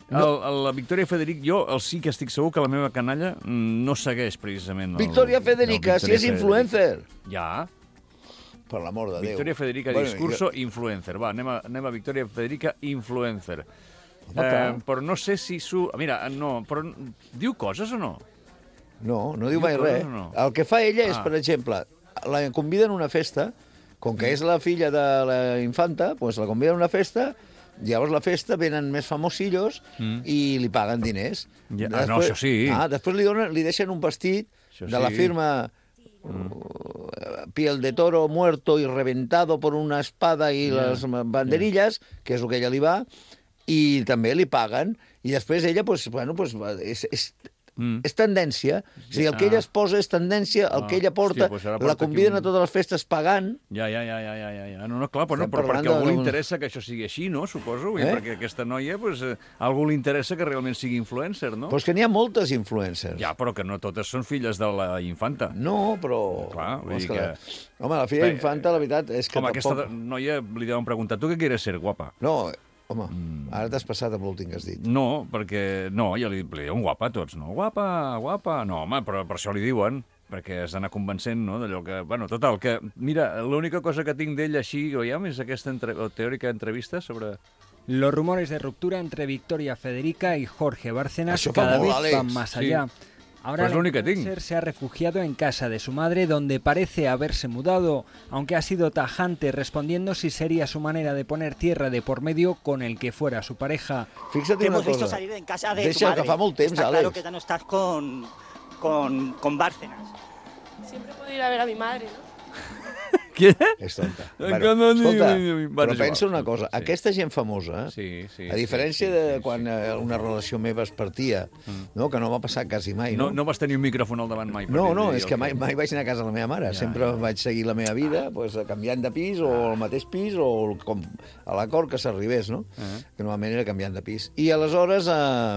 El, el, la Victoria Federica, jo el sí que estic segur que la meva canalla no segueix precisament... El, Victoria Federica, el si és influencer. Ja. Per l'amor de Déu. Victoria Federica, bueno, discurso, jo... influencer. Va, anem a, anem a Victoria Federica, influencer. Eh, però no sé si... Su... Mira, no, però diu coses o no? No, no diu, diu mai res. No? El que fa ella ah. és, per exemple, la conviden a una festa, com que és la filla de la infanta, doncs la conviden a una festa... Llavors la festa venen més famosillos mm. i li paguen diners. Ja, després, no, això sí. Ah, després li, donen, li deixen un vestit això de la sí. firma mm. Piel de toro muerto y reventado por una espada i yeah. les banderilles, yeah. que és el que ella li va, i també li paguen. I després ella, pues, bueno, pues, és, és, mm. és tendència. O sigui, el que ella es posa és tendència, el ah. que ella porta, hòstia, pues la conviden un... a totes les festes pagant. Ja, ja, ja, ja, ja, ja. No, no, clar, però, no, però perquè a algú li interessa que això sigui així, no? Suposo, eh? Perquè aquesta noia, pues, a algú li interessa que realment sigui influencer, no? Però és que n'hi ha moltes influencers. Ja, però que no totes són filles de la infanta. No, però... Clar, vull dir que... que... Home, la filla infanta, la veritat, és que home, tampoc... aquesta noia li deuen preguntar, tu què quieres ser, guapa? No, home, mm. ara t'has passat amb l'últim que has dit. No, perquè... No, ja li, li diuen guapa a tots, no? Guapa, guapa... No, home, però per això li diuen, perquè has d'anar convencent, no?, d'allò que... Bueno, total, que... Mira, l'única cosa que tinc d'ell així, veiem, és aquesta entre... teòrica entrevista sobre... Los rumores de ruptura entre Victoria Federica y Jorge Bárcenas cada vez Alex. van más allá. Sí. Ahora pues el influencer se ha refugiado en casa de su madre, donde parece haberse mudado, aunque ha sido tajante respondiendo si sería su manera de poner tierra de por medio con el que fuera su pareja. Fíjate una hemos visto cosa. salir en casa de Deixa tu madre. que fa molt temps, Está Alex. claro que ya no estás con, con, con Bárcenas. Siempre puedo ir a ver a mi madre, ¿no? Què? És tonta. Bueno, escolta, però pensa una cosa. Sí. Aquesta gent famosa, sí, sí, a diferència sí, sí, de sí, quan sí. una relació meva es partia, mm. no, que no va passar quasi mai, no? No, no vas tenir un micròfon al davant mai. No, no, és que mai, mai vaig anar a casa de la meva mare. Ja, Sempre ja. vaig seguir la meva vida pues, canviant de pis o al mateix pis o el, com, a l'acord que s'arribés, no? Uh -huh. Que normalment era canviant de pis. I aleshores eh,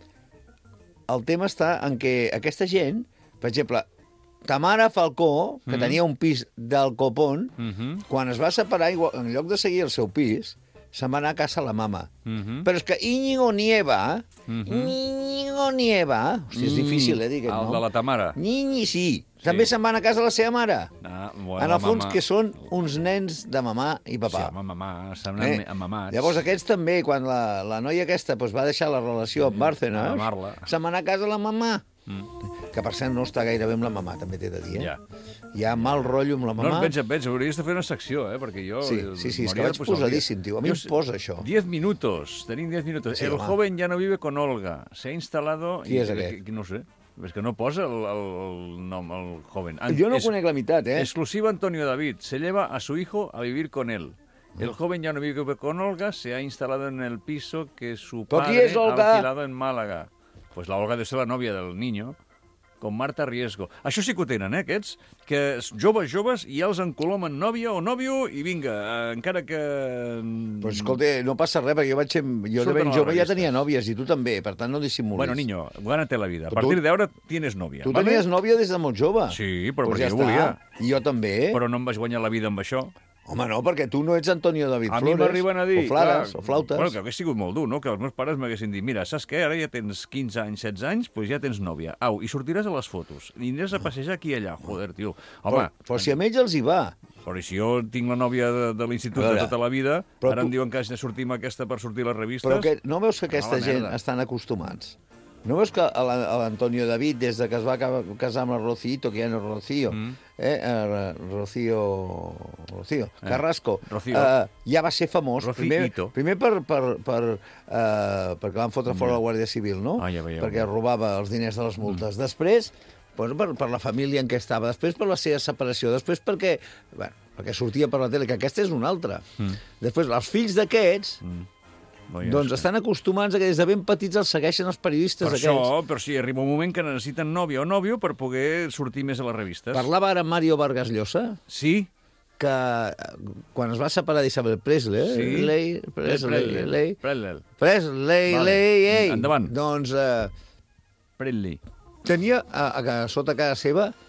el tema està en què aquesta gent, per exemple, Tamara Falcó, que mm. tenia un pis del Copón, mm -hmm. quan es va separar, en lloc de seguir el seu pis, se'n va anar a casa la mama. Mm -hmm. Però és que Íñigo Nieva, mm -hmm. Íñigo Nieva, hòstia, és mm. difícil, eh, dir aquest nom. El de la Tamara. Niñi, sí. sí. També se'n va anar a casa la seva mare. Ah, bueno, en el fons, mama... que són uns nens de mamà i papà. Sí, home, mamà, s'han anat eh? mamats. Llavors, aquests també, quan la, la noia aquesta pues, va deixar la relació amb Bárcenas, se'n va anar a casa la mamà. Mm. Que, per cert, no està gaire bé amb la mamà, també t'he de dir, eh? Ja. Hi ha mal rotllo amb la mamà. No, veig, veig, hauries de fer una secció, eh? Perquè jo... Sí, sí, sí, és que vaig posadíssim, tio. A mi em posa això. diez minutos, tenim diez minutos. Sí, el home. Joven ya no vive con Olga. Se ha instalado... Qui és aquest? No sé. És que no posa el, el, el nom, el joven. Jo no es, conec la meitat, eh? Exclusiva Antonio David. Se lleva a su hijo a vivir con él. El joven ya no vive con Olga, se ha instalado en el piso que su padre ha alquilado en Málaga. Pues la Olga debe ser la novia del niño. Com Marta Riesgo. Això sí que ho tenen, eh, aquests, que joves, joves, i ja els encolomen nòvia o nòvio, i vinga, encara que... Pues escolta, no passa res, perquè jo vaig ser... Jo de ben jove ja tenia nòvies, i tu també, per tant no dissimulis. Bueno, niño, gánate la vida. A partir d'ara tienes nòvia. Tu ¿vale? Tenies nòvia des de molt jove. Sí, però pues perquè ja jo volia. I jo també. Però no em vaig guanyar la vida amb això. Home, no, perquè tu no ets Antonio David a Flores. A mi m'arriben a dir... O flares, clar, o flautes. Bueno, que hauria sigut molt dur, no? Que els meus pares m'haguessin dit, mira, saps què? Ara ja tens quinze anys, setze anys, doncs ja tens nòvia. Au, i sortiràs a les fotos. I aniràs a passejar aquí i allà. Joder, tio. Home... Però, però si a ells els hi va. Però si jo tinc la nòvia de, de l'institut de tota la vida, però ara tu... em diuen que haig de sortir amb aquesta per sortir a les revistes... Però que, no veus que aquesta gent estan acostumats? No veus que l'Antonio David, des de que es va casar amb la Rocito, que ja no és Rocío, mm. eh, Rocío, Rocío eh, Carrasco, Rocío. Eh, ja va ser famós, primer, primer per, per, per, eh, perquè van fotre fora mm. la Guàrdia Civil, no? Ah, ja veieu. Perquè robava els diners de les multes. Mm. Després, bueno, per, per la família en què estava, després per la seva separació, després perquè, bueno, perquè sortia per la tele, que aquesta és una altra. Mm. Després, els fills d'aquests... Mm. Bon, doncs estan acostumats a que des de ben petits els segueixen els periodistes per aquests. Això, però si arriba un moment que necessiten nòvia o nòvio per poder sortir més a les revistes. Parlava ara Mario Vargas Llosa. Sí. Que quan es va separar d'Isabel Presley... Sí. Ley, Presley, Presley, Presley. Presley, vale. Ley, endavant. Doncs... Eh, Presley. Tenia a, a, a sota casa seva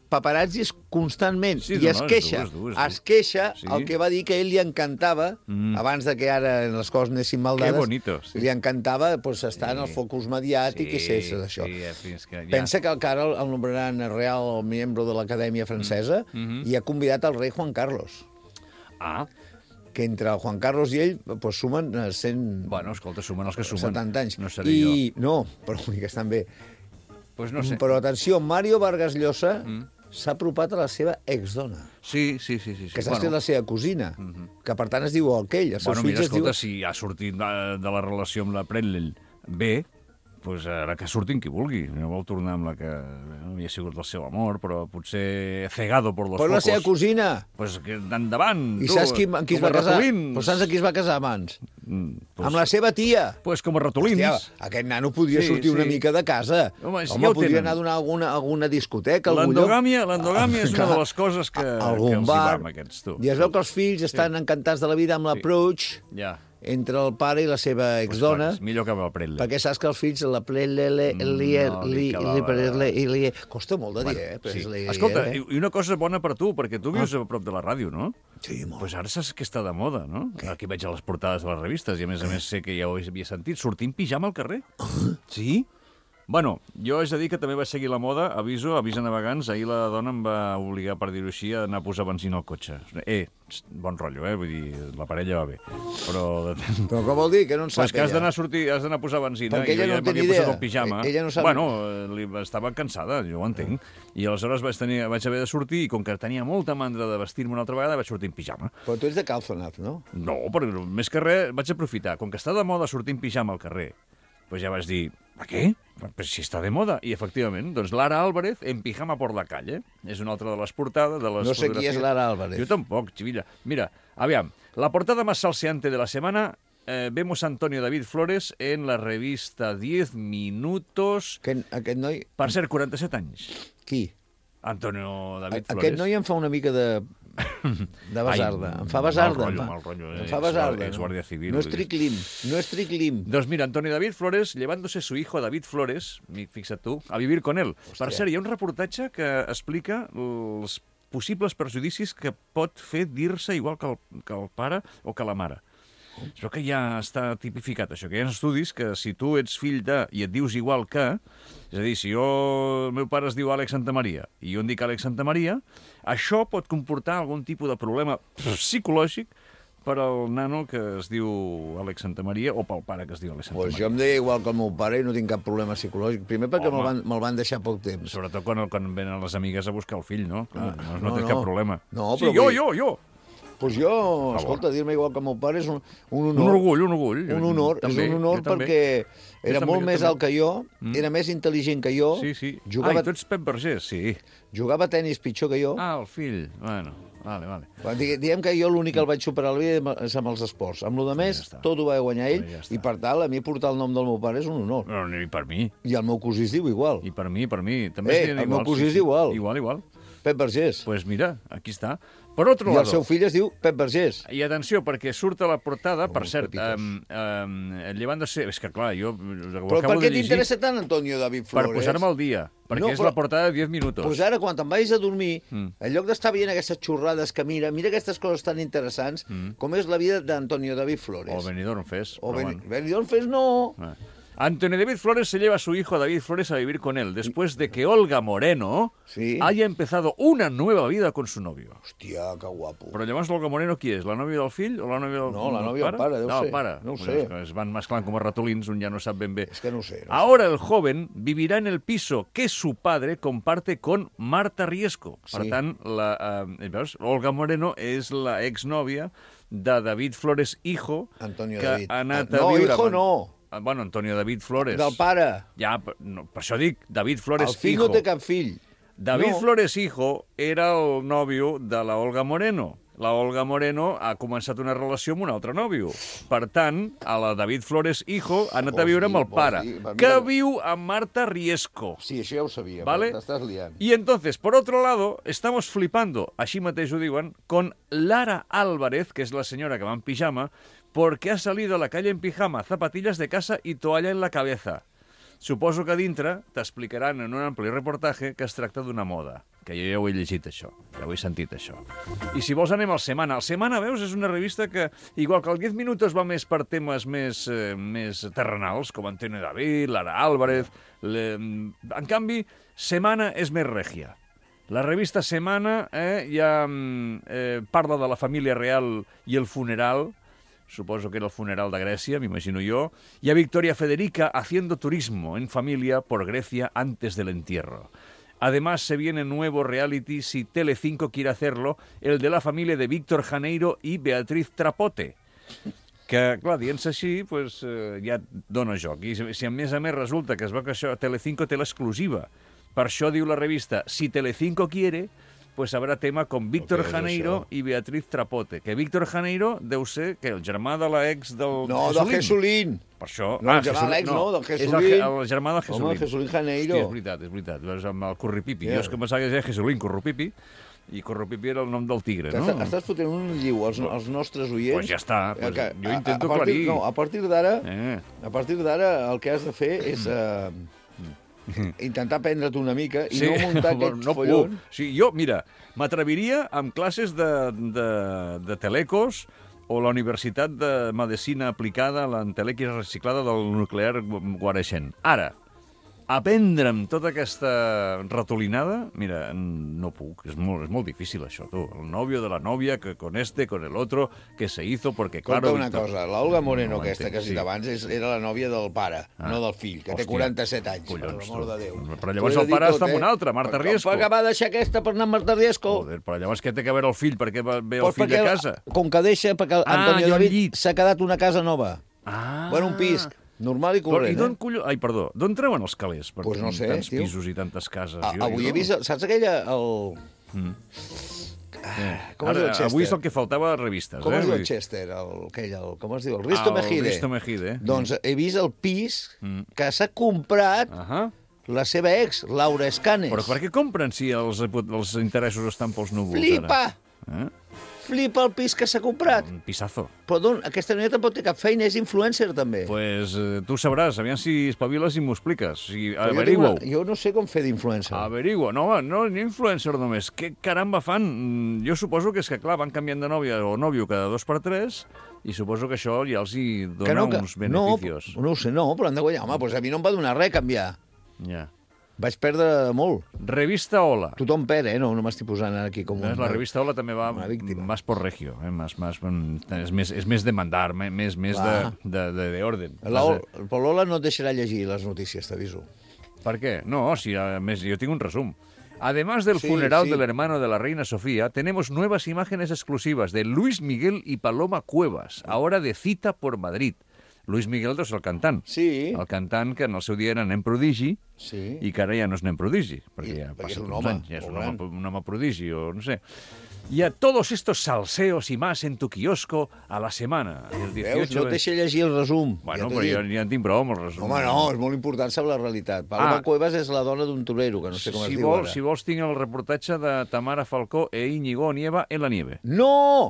paparazzis constantment. Sí, I no, es no, és queixa, dur, és dur, és dur. es queixa Sí. el que va dir que a ell li encantava, mm. abans de que ara les coses anessin mal Que dades, bonito, sí. li encantava pues, estar sí. en el focus mediàtic Sí, i ser d'això. sí, fins que ja... Pensa que encara el, el nombraran real membre de l'Acadèmia Francesa mm. Mm-hmm. i ha convidat el rei Juan Carlos. Ah, que entre el Juan Carlos i ell pues, sumen cent... Bueno, escolta, sumen els que sumen. setanta anys. No seré I... jo. No, però vull dir que estan bé. Pues no sé. Però atenció, Mario Vargas Llosa mm. s'ha apropat a la seva exdona. Sí, sí, sí. sí, sí. Que saps que bueno. és la seva cosina, mm -hmm. que per tant es diu aquell. Els seus Bueno, fills mira, es escolta, diu... si ha sortit de, de la relació amb la Prendlell bé, pues ara que surtin qui vulgui. No vol tornar amb la que no havia sigut el seu amor, però potser cegado por los Però focos. la seva cosina. Pues que endavant. I tu, saps qui, amb qui es va casar? Ratolins. Pues saps amb qui es va casar abans? Mm, pues, amb la seva tia. Pues com a ratolins. Hòstia, aquest nano podia Sí, sortir sí. una mica de casa. Home, sí, Home ja ho podria tenen. anar a donar alguna, alguna discoteca, algun lloc. L'endogàmia l'endogàmia és una de les coses que, que algun els bar. hi va amb aquests, tu. I es veu que els fills estan encantats de la vida amb l'approach Ja. entre el pare i la seva exdona. Pues, millor que amb el Prendlell. Perquè saps que els fills la plelele, lier, No, li, dic que la- li, perele, i li... Costa molt de dir, Bueno, eh? Però sí. és li, Escolta, eh? i i una cosa bona per tu, perquè tu vius Ah. a prop de la ràdio, no? Sí, molt. Pues ara saps que està de moda, no? Què? Aquí veig a les portades de les revistes i, a més a més, sé que ja ho havia sentit. Sortir en pijama al carrer? Sí? Bueno, jo haig de dir que també vaig seguir la moda, aviso, avisa navegants, ahir la dona em va obligar, per dir-ho així, a anar a posar benzina al cotxe. Eh, bon rotllo, eh? Vull dir, la parella va bé. Però... Però què vol dir? Que no en sap Pues que has ella? d'anar a sortir, has d'anar a posar benzina. Perquè i jo ella no ja en té ni m'havia posat idea. el pijama. Ella no sap- Bueno, eh, li, estava cansada, jo ho entenc. I aleshores vaig, tenir, vaig haver de sortir i com que tenia molta mandra de vestir-me una altra vegada, vaig sortir en pijama. Però tu ets de calçonat, no? No, però més que res vaig aprofitar. Com que està de moda sortir en pijama al carrer, doncs ja vaig dir, a què? Però si està de moda. I efectivament, doncs Lara Álvarez en pijama por la calle. És una altra de les portades de les No sé qui fotografies. és Lara Álvarez. Jo tampoc, Chivilla. Mira, aviam, la portada más salseante de la semana, eh, vemos a Antonio David Flores en la revista diez minutos. Aquest, aquest noi... Per cert, quaranta-set anys. Qui? Antonio David A, Flores. aquest noi em fa una mica de... de basarda. Ai, em fa basarda. mal rotllo, em fa, mal rotllo, eh? em fa És basarda. guàrdia- és guàrdia civil, No és vull dir. triclim. No és triclim. Doncs mira, Antonio David Flores, llevándose su hijo David Flores, mi- fixa't tu, a vivir con él. Hòstia. Per cert, hi ha un reportatge que explica els possibles perjudicis que pot fer dir-se igual que el, que el pare o que la mare. Es veu que ja està tipificat això, que hi ha estudis que si tu ets fill de i et dius igual que, és a dir, si jo, el meu pare es diu Àlex Santamaria i jo em dic Àlex Santamaria, això pot comportar algun tipus de problema psicològic per al nano que es diu Àlex Santamaria o pel pare que es diu Àlex Pues Santamaria. jo em deia igual que el meu pare i no tinc cap problema psicològic. Primer perquè Home. me'l van, me'l van deixar poc temps. Sobretot quan, quan venen les amigues a buscar el fill, no? Clar, Ah, no, no, no, tens no. cap problema. No, sí, però jo, vull- jo, jo. Pues jo, escolta, dir-me igual que el meu pare és un, un honor. Un orgull, un orgull. Un honor, També, és un honor jo també. perquè era Jo també, molt jo més també. alt que jo, Mm. era més intel·ligent que jo, Sí, sí. jugava, Ah, i tu ets Pep Vergés, sí. jugava a tenis pitjor que jo. Ah, el fill. Bueno, vale, vale. Quan digui- Diguem que jo l'únic que el vaig superar a la vida és amb els esports. Amb lo de més, està. tot ho va guanyar ell, Ja està. i per tal, a mi portar el nom del meu pare és un honor. No, ni per mi. I el meu cosí es diu igual. I per mi, per mi. També Eh, es diuen el meu igual, cosí sí, es sí. diu igual. Igual, igual. Pep Vergés. Pues mira, aquí està. Per otro I lado... el seu fill es diu Pep Vergés. I atenció, perquè surt a la portada, Com per els cert, pepitos. um, um, llevándose... És que, clar, jo ho Però acabo per què de llegir t'interessa tant Antonio David per Flores? posar-me al dia, perquè No, és però- la portada de diez minutos. Pues ara, quan te'n vagis a dormir, Mm. en lloc d'estar veient aquestes xorrades que mira, mira aquestes coses tan interessants, Mm. com és la vida d'Antonio David Flores. O Benidorm Fest. O però Ben- bueno. Benidorm Fest no. Ah. Antonio David Flores se lleva a su hijo David Flores a vivir con él después de que Olga Moreno Sí. haya empezado una nueva vida con su novio. Hòstia, que guapo. Però llavors l'Olga Moreno qui és? La nòvia del fill o la nòvia del, No, la del nòvia del pare, deu no, ser. el pare. No ho Bueno, sé. és que Es van mesclant com a ratolins, un ja no sap ben bé. És que no ho sé. No Ahora el joven vivirá en el piso que su padre comparte con Marta Riesco. Per Sí. tant, la, eh, veus? Olga Moreno és la exnòvia de David Flores, hijo, Antonio que David. ha anat Ah, no, a viure... hijo amb- no. Ah, Bueno, Antonio David Flores. Del pare. Ja, per, no, per això dic, David Flores, El fill hijo. no té cap fill. David No. Flores, hijo, era el nòvio de la Olga Moreno. La Olga Moreno ha començat una relació amb un altre nòvio. Per tant, a la David Flores, hijo, ha anat a Vols viure amb dir- el pare, vols dir- va, que mira- viu amb Marta Riesco. Sí, això ja ho sabia, ¿Vale? però t'estàs liant. Y entonces, por otro lado, estamos flipando, així mateix ho diuen, con Lara Álvarez, que es la señora que va en pijama, porque ha salido a la calle en pijama, zapatillas de casa y toalla en la cabeza. Suposo que a dintre t'explicaran en un ampli reportatge que es tracta d'una moda, que jo ja ho he llegit, això, ja ho he sentit, això. I si vols anem al Semana. El Semana, veus, és una revista que, igual que el diez minutos va més per temes més, eh, més terrenals, com Antonio David, Lara Álvarez... Le... En canvi, Semana és més règia. La revista Semana eh, ja eh, parla de la família real i el funeral. Suposo que era el funeral de Grecia, m'imagino yo, y a Victoria Federica haciendo turismo en familia por Grecia antes del entierro. Además, se viene nuevo reality, si Telecinco quiere hacerlo, el de la familia de Víctor Janeiro y Beatriz Trapote. Que, clar, dient-se així, pues, eh, ja dona joc. I si a més a més resulta que es veu que això Telecinco té l'exclusiva. Per això diu la revista, si Telecinco quiere... pues habrá tema con Víctor Janeiro i Beatriz Trapote. Que Víctor Janeiro deu ser que el germà de l'ex del No, Jesulín. del Jesulín. Per això... No, el germà de l'ex, no, del Jesulín. És el, el germà del Jesulín. Home, el Jesulín Janeiro. Hòstia, és veritat, és veritat. És amb el Curripipi. Yeah. Jo és que pensava que es deia Jesulín Currupipi, i Currupipi era el nom del tigre, no? Estàs, estàs fotent un lliu als, als nostres oients. Pues ja està. Pues que, jo intento a, a partir, aclarir. No, a partir d'ara, eh. a partir d'ara el que has de fer és... Uh, intentar prendre't una mica i sí, no muntar aquest no follon. Sí, jo, mira, m'atreviria amb classes de, de, de telecos o la Universitat de Medicina Aplicada, l'entelèquia reciclada del nuclear Guareixent. Ara, aprendre'm tota aquesta ratolinada, mira, no puc, és molt, és molt difícil això, tu. El novio de la novia, que con este, con el otro, que se hizo, porque claro... Conta una cosa, l'Olga Moreno, no aquesta que has dit sí. abans, és, era la nòvia del pare, ah. no del fill, que Hòstia. té quaranta-set anys, Collons, per l'amor de Déu. Però llavors el pare està amb una altra, Marta Riesco. Com que va deixar aquesta per anar amb Marta Riesco? Joder, però llavors què té que veure el fill? Per què ve el pues fill a casa? Com que deixa, perquè ah, Antonio David s'ha quedat una casa nova. Ah. Bueno, un pis. Normal i corrent, I d'on eh? collo... Ai, perdó, d'on treuen els calés? Per pues no sé, tants tio. pisos i tantes cases. A, jo, avui jo... he vist... Saps aquella... El... Mm. Ah, com es Ara, diu el Chester? avui és el que faltava a revistes. Com eh? es diu el Chester? El, aquell, el, com es diu? El Risto ah, Mejide. El Risto Mejide. Doncs he vist el pis que s'ha comprat uh -huh. la seva ex, Laura Escanes. Però per què compren si els, els interessos estan pels núvols? Flipa! Ara? Eh? Flipa el pis que s'ha comprat. Un pisazo. Però don, aquesta noia tampoc té cap feina, és influencer també. Pues eh, tu sabràs, aviam si espaviles i m'ho expliques. Si, jo, averigua-ho. Jo no sé com fer d'influencer. Averigua. No, home, no, ni influencer només. Què caramba fan? Jo suposo que és que, clar, van canviant de nòvia o nòvio cada dos per tres i suposo que això ja els hi dona no, que, uns beneficios. No, no ho sé, no, però han de guanyar. Home, doncs a mi no em va donar res canviar. Ja. Yeah. Vaig perdre molt. Revista Hola. Tothom perd, eh? No, no m'estic posant aquí com un... La revista Hola també va més por regio, eh? Más, más, és, més, és més de mandar, més, més de, de, de, de orden. El L'Hola no et deixarà llegir les notícies, t'aviso. Per què? No, si a més jo tinc un resum. Además del sí, funeral sí. del hermano de la reina Sofía, tenemos nuevas imágenes exclusivas de Luis Miguel y Paloma Cuevas, ahora de cita por Madrid. Luis Miguel és el cantant. Sí. El cantant que en el seu dia era nen prodigi sí. i que ara ja no és nen prodigi, perquè I, ja perquè passa un uns home, anys, ja és un home, un home prodigi o no sé. Y a todos estos salseos y más en tu kiosco a la semana. El dieciocho Veus, no et deixa llegir el resum. Bueno, ja però ja, ja en tinc prou amb el resum. Home, no, és molt important saber la realitat. Paloma ah. Cuevas és la dona d'un torero, que no sé com si es diu vols, ara. Si vols, tinc el reportatge de Tamara Falcó e Íñigo Nieva en la nieve. No!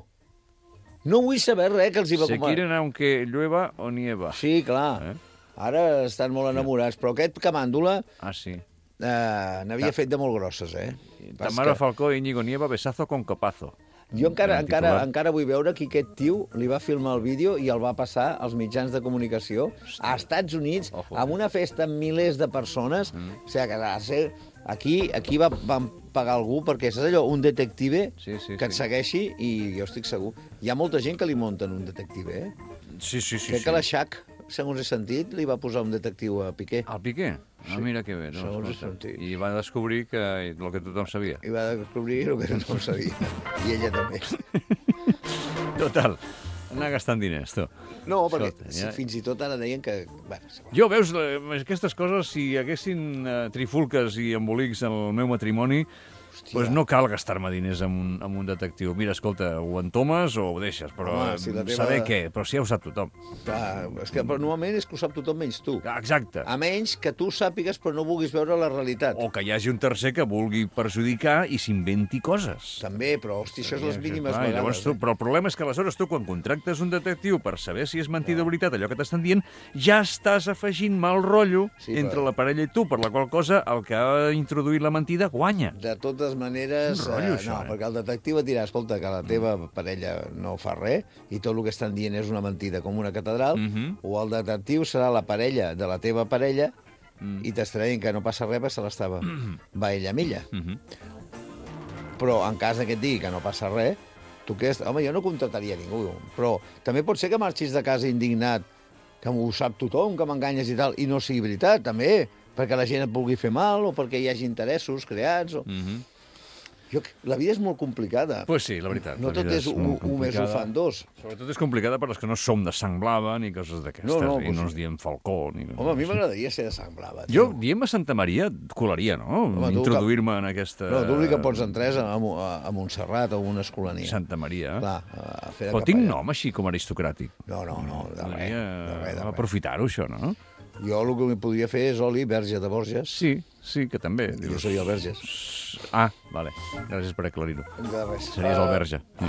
No vull saber res que els hi va comprar. Se quieren aunque llueva o nieva. Sí, clar. Eh? Ara estan molt enamorats, però aquest camàndula... Ah, sí. Eh, n'havia fet de molt grosses, eh? Tamara que... Falcó i Íñigo Nieva, besazo con copazo. Jo encara, encara, encara vull veure que aquest tio li va filmar el vídeo i el va passar als mitjans de comunicació a Estats Units, Ojo. amb una festa amb milers de persones. Mm. O sigui, que va ser... Aquí, aquí va, van pagar algú, perquè és allò, un detective sí, sí, que et sí. segueixi, i jo estic segur. Hi ha molta gent que li munten un detective, eh? Sí, sí, sí. Crec sí. que la Shaq, segons he sentit, li va posar un detectiu a Piqué. Al Piqué? Ah, mira que bé. No, segons he sentit. I va descobrir que el que tothom sabia. I va descobrir el que tothom sabia. I ella també. Total. Anar gastant diners, tu. No, perquè Sota, ja... fins i tot ara deien que... Bueno, jo, veus, aquestes coses, si hi haguessin uh, trifulques i embolics en el meu matrimoni, Doncs pues no cal gastar-me diners en un, en un detectiu. Mira, escolta, ho entomes o ho deixes, però home, si teva... saber què? Però si ja ho sap tothom. Clar, és que però normalment és que ho sap tothom menys tu. Exacte. A menys que tu sàpigues però no vulguis veure la realitat. O que hi hagi un tercer que vulgui perjudicar i s'inventi coses. També, però, hosti, això és les mínimes clar, vegades. Llavors, tu, però el problema és que aleshores tu, quan contractes un detectiu per saber si és mentida o veritat allò que t'estan dient, ja estàs afegint mal rotllo sí, entre però... la parella i tu, per la qual cosa el que ha introduït la mentida guanya. De totes maneres, rotllo, eh, això, no, eh? perquè el detectiu et dirà, escolta, que la teva parella no fa res i tot el que estan dient és una mentida com una catedral, Mm -hmm. o el detectiu serà la parella de la teva parella mm. i t'estarà dient que no passa res perquè se l'estava mm -hmm. va ella a milla. Mm -hmm. Però en cas que et digui que no passa res, tu què? Home, jo no contrataria ningú, però també pot ser que marxis de casa indignat, que ho sap tothom, que m'enganyes i tal, i no sigui veritat, també, perquè la gent et vulgui fer mal o perquè hi hagi interessos creats o... Mm -hmm. Jo, la vida és molt complicada. Pues sí, la veritat. No tot és un, un més ho fan dos. Sobretot és complicada per als que no som de sang blava ni coses d'aquestes, no, no, i no ens diem Falcó. Ni home, a mi m'agradaria ser de sang blava. Jo, diem a Santa Maria, colaria, no? Introduir-me en aquesta... No, tu l'únic que pots entrar és a, a, a Montserrat o a una escolania. Santa Maria. Clar, a fer de Però tinc nom així com aristocràtic. No, no, no, de res. De res, de res. Aprofitar-ho, això, no? Jo el que podria fer és oli verge de Borges. Sí, sí, que també. Jo soy el Verges. Ah, vale. Gràcies per aclarir-ho. De res. Series el verge. Sí.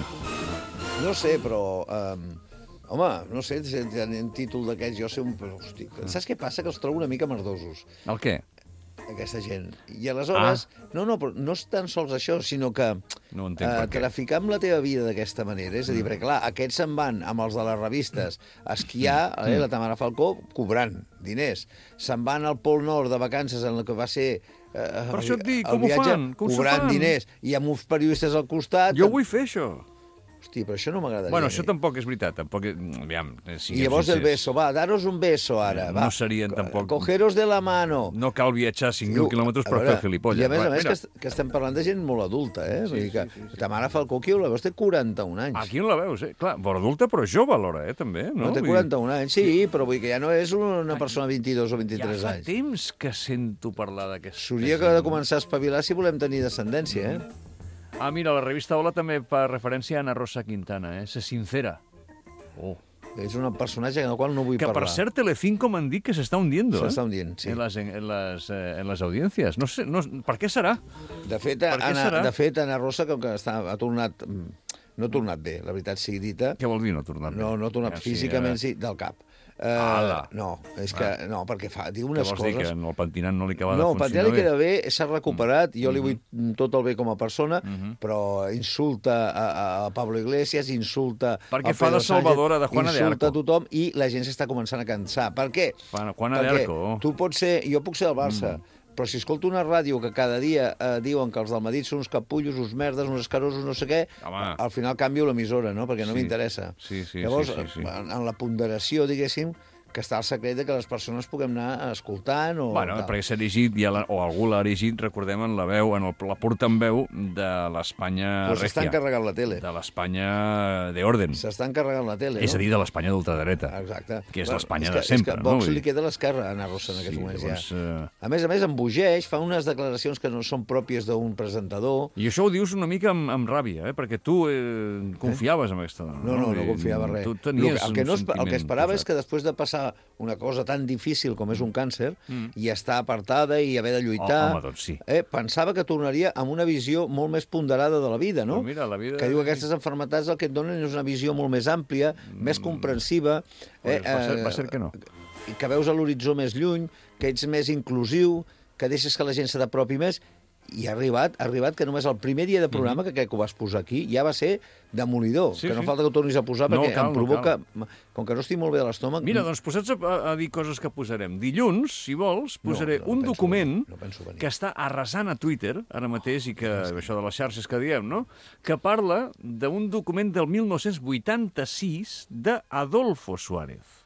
No sé, però... Um, home, no sé, en títol d'aquests, jo sé un... Hosti, saps què passa? Que els trobo una mica merdosos. El què? Aquesta gent. I aleshores... Ah. No, no, però no és tan sols això, sinó que... No entenc per eh, què. Traficar amb la teva vida d'aquesta manera. És a dir, mm. perquè, clar, aquests se'n van amb els de les revistes a esquiar, mm. eh, la Tamara Falcó, cobrant diners. Se'n van al Pol Nord de vacances en el que va ser... Eh, per això et dic, com viatge, ho fan? Com cobrant fan? diners i amb uns periodistes al costat... Jo vull fer això. Hosti, però això no m'agradaria. Bueno, això tampoc és veritat. Tampoc... Aviam, I llavors el beso, va, daros un beso ara. No va. serien tampoc... Cogeros de la mano. No cal viatjar cinc mil quilòmetres per fer el gilipolles. I a més a més que, est que estem parlant de gent molt adulta, eh? Sí, Vull dir que sí, sí, sí. Tamara Falcó, qui ho la veus, té quaranta-un anys. Aquí on la veus, eh? Clar, però adulta, però jove alhora, eh, també. No, no té quaranta-un anys, sí, però vull dir que ja no és una persona de vint-i-dos o vint-i-tres anys. Ja fa anys. temps que sento parlar d'aquest... S'hauria de començar a espavilar si volem tenir descendència, eh? Ah, mira, la revista Hola també fa referència a Ana Rosa Quintana, eh? Se sincera. Oh. És un personatge en el qual no vull que, parlar. Que, per cert, Telecinco m'han dit que s'està hundiendo, eh? S'està hundint, sí. En les, en les, en les audiències. No sé, no, per què serà? De fet, Ana, de fet, Ana Rosa, com que està, ha tornat... No ha tornat bé, la veritat sigui dita. Què vol dir no ha tornat bé? No, no ha tornat ja, físicament, sí, eh... sí, del cap. Uh, no, és que, ah. no, perquè fa, diu unes coses... Què vols dir, que el pentinat no li acaba no, de funcionar bé? No, el pentinat li queda bé, s'ha recuperat, jo li vull mm-hmm. tot el bé com a persona, mm-hmm. però insulta a, a Pablo Iglesias, insulta... Perquè fa de salvadora de Juana de Arco. Insulta a tothom i la gent s'està començant a cansar. Per què? Juana de Arco. Tu pots ser... Jo puc ser del Barça, mm. però si escolto una ràdio que cada dia eh, diuen que els del Madrid són uns capullos, uns merdes, uns escarosos, no sé què, home, al final canvio l'emissora, no? Perquè no sí. m'interessa. Sí, sí, Llavors, sí, sí, sí. En, en la ponderació, diguéssim, que està el secret de que les persones puguem anar escoltant o... Bueno, tal. perquè s'ha erigit, ja la, o algú l'ha erigit, recordem, en la veu, en el, la portaveu de l'Espanya pues regia. S'està encarregant la tele. De l'Espanya de orden. S'està encarregant la tele, És no? a dir, de l'Espanya d'ultradreta. Exacte. Que és bueno, l'Espanya de sempre, és que no? Vox li queda l'esquerra a Ana Rosa en aquests sí, moments, llavors, ja. Uh... A més a més, embogeix, fa unes declaracions que no són pròpies d'un presentador. I això ho dius una mica amb, amb ràbia, eh? Perquè tu eh, confiaves eh? en aquesta dona. No, no, no, no confiava res. Tu tenies el, que no, un el que esperava posat. és que després de passar una cosa tan difícil com és un càncer, mm. i estar apartada i haver de lluitar, oh, home, doncs sí. eh, pensava que tornaria amb una visió molt més ponderada de la vida, no? Mira, la vida... Que diu que aquestes malalties el que et donen és una visió molt més àmplia, mm. més comprensiva... Eh, va, ser, va ser que no. Eh, que veus l'horitzó més lluny, que ets més inclusiu, que deixes que la gent se t'apropi més... I ha arribat, ha arribat que només el primer dia de programa, mm-hmm. que crec que ho vas posar aquí, ja va ser demolidor. Sí, que no sí. falta que ho tornis a posar, perquè no, cal, em provoca... No com que no estic molt bé de l'estómac... Mira, doncs posats a, a dir coses que posarem. Dilluns, si vols, posaré no, no, un no document venir, no que està arrasant a Twitter, ara mateix, i que no, això de les xarxes que diem, no?, que parla d'un document del mil nou-cents vuitanta-sis d'Adolfo Suárez.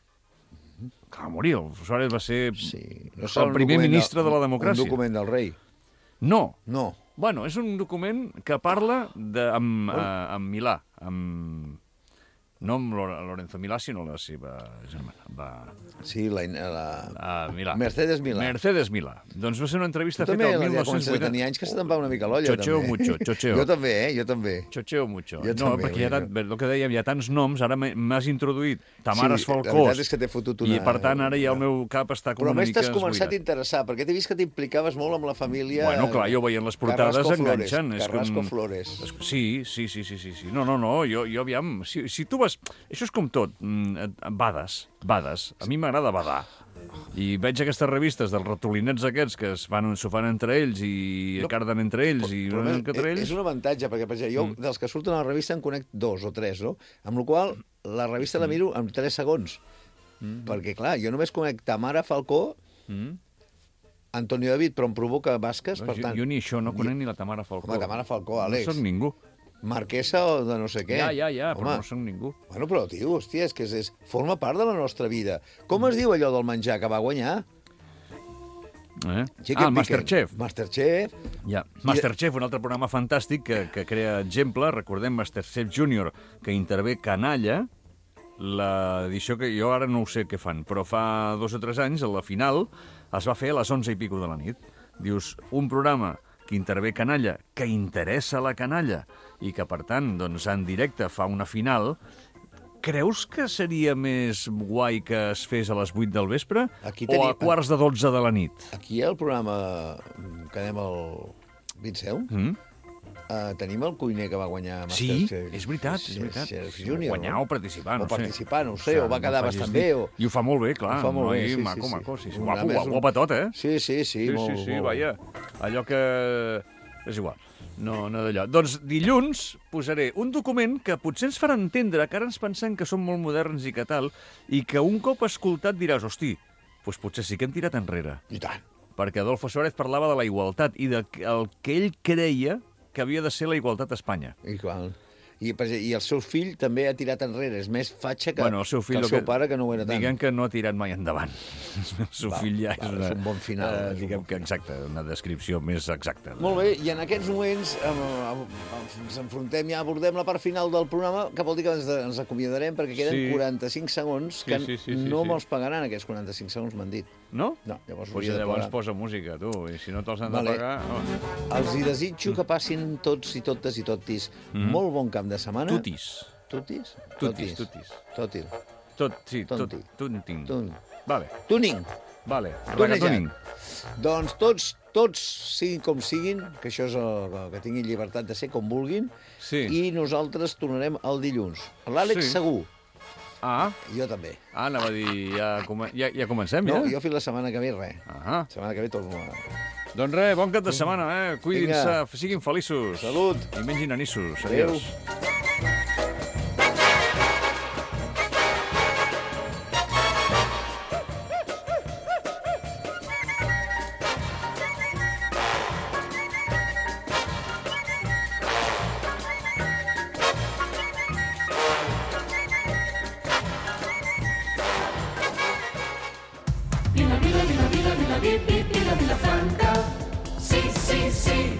Que va morir, Adolfo Suárez va ser sí. no el primer ministre de, de la democràcia. Un document del rei. No. No. Bueno, és un document que parla de, amb, oh. uh, amb Milà, amb... No amb Lorenzo Milà, sinó la seva germana. Va... Sí, la... la... Uh, Milà. Mercedes Milà. Mercedes Milà. Doncs va ser una entrevista tu feta el mil nou-cents vuitanta. mil nou-cents vuitanta. Tenia anys que se te'n va una mica l'olla, Chocheo també. mucho, chocheo. Jo també, eh? Jo també. Chocheo mucho. Jo no, també, perquè ara, el que dèiem, hi ha tants noms, ara m'has introduït Tamares sí, Falcós. La veritat és que t'he fotut una... I, per tant, ara ja el meu cap està com Però una més mica t'has començat esbuirat. a interessar, perquè t'he vist que t'implicaves molt amb la família... Bueno, clar, jo veient les portades Carrasco enganxen. Flores. Carrasco com... Flores. Sí, sí, sí, sí, sí, sí. No, no, no, jo, jo aviam... Si, si tu vas... Això és com tot. Bades, bades. A mi m'agrada badar. I veig aquestes revistes dels ratolinets aquests que es fan, s'ho fan entre ells i no, carden entre ells i però, però entre ells. És un avantatge, perquè per exemple, jo mm. dels que surten a la revista en conec dos o tres, no? Amb la qual la revista la miro en tres segons. Mm. Perquè, clar, jo només conec Tamara Falcó, mm. Antonio David, però em provoca Basques, per jo, tant... Jo ni això, no conec ni la Tamara Falcó. Home, Tamara Falcó, Àlex. No soc ningú. Marquesa o de no sé què. Ja, ja, ja, Home. però no soc ningú. Bueno, però, tio, hòstia, és que és, és, forma part de la nostra vida. Com es diu allò del menjar que va guanyar? Eh? Chicken ah, el Masterchef. Masterchef. Ja. Masterchef, un altre programa fantàstic que, que crea exemple. Recordem Masterchef Junior, que intervé Canalla, l'edició que jo ara no ho sé què fan, però fa dos o tres anys, a la final, es va fer a les onze i pico de la nit. Dius, un programa que intervé Canalla, que interessa la canalla, i que, per tant, doncs, en directe fa una final, creus que seria més guai que es fes a les vuit del vespre tenim... o a quarts de dotze de la nit? Aquí hi ha el programa que anem al Vinceu. Mm? Uh, tenim el cuiner que va guanyar Masterchef. Sí, és veritat, és veritat. Junior, guanyar no? o participar, no o sé. participar, no ho sé, o va quedar no bastant bé. O... I ho fa molt bé, clar. Ho fa molt bé, sí, maco, sí, sí. maco, sí. sí. Una Guapo, guapo, un... guapa tot, eh? Sí, sí, sí, sí molt, sí, sí, molt. vaja. Allò que... És igual. No, no d'allò. Doncs dilluns posaré un document que potser ens farà entendre que ara ens pensem que som molt moderns i que tal, i que un cop escoltat diràs, hosti, doncs potser sí que hem tirat enrere. I tant. Perquè Adolfo Suárez parlava de la igualtat i del que ell creia que havia de ser la igualtat a Espanya. I qual? I, I el seu fill també ha tirat enrere. És més fatxa que, bueno, el seu, fill, que el seu que, pare, que no ho era tant. Diguem que no ha tirat mai endavant. El seu va, fill ja va, és, una, és un bon final. Uh, diguem bon que exacte, una descripció més exacta. Molt bé, i en aquests moments eh, ens enfrontem, ja abordem la part final del programa, que vol dir que ens, ens acomiadarem, perquè queden sí. quaranta-cinc segons que sí, sí, sí, sí, no sí, me'ls pagaran, aquests quaranta-cinc segons, m'han dit. No? No, llavors pues llavors posa música, tu, i si no te'ls han vale. de pagar... Oh. Els hi desitjo que passin tots i totes i totis mm. molt bon cap de setmana. Tutis. Tutis? Tutis, tutis. Totil. Tot, sí, tot. Tunting. Tun. Vale. Tuning. Vale, regatuning. Doncs tots, tots siguin com siguin, que això és el, que tinguin llibertat de ser com vulguin, sí. i nosaltres tornarem el dilluns. L'Àlex sí. segur. Ah. Jo també. Ah, anava a dir, ja, ja, ja comencem, no, ja? No, jo fins la setmana que ve, res. Ah. La setmana que ve torno a... Doncs res, bon cap de setmana, eh? Cuidin-se, siguin feliços. Salut. I mengin anissos. Adéu. Adiós. Vila, Vila, Vila, Vila, Vila, Vila, Vila, Vila Franca. Sí, sí, sí.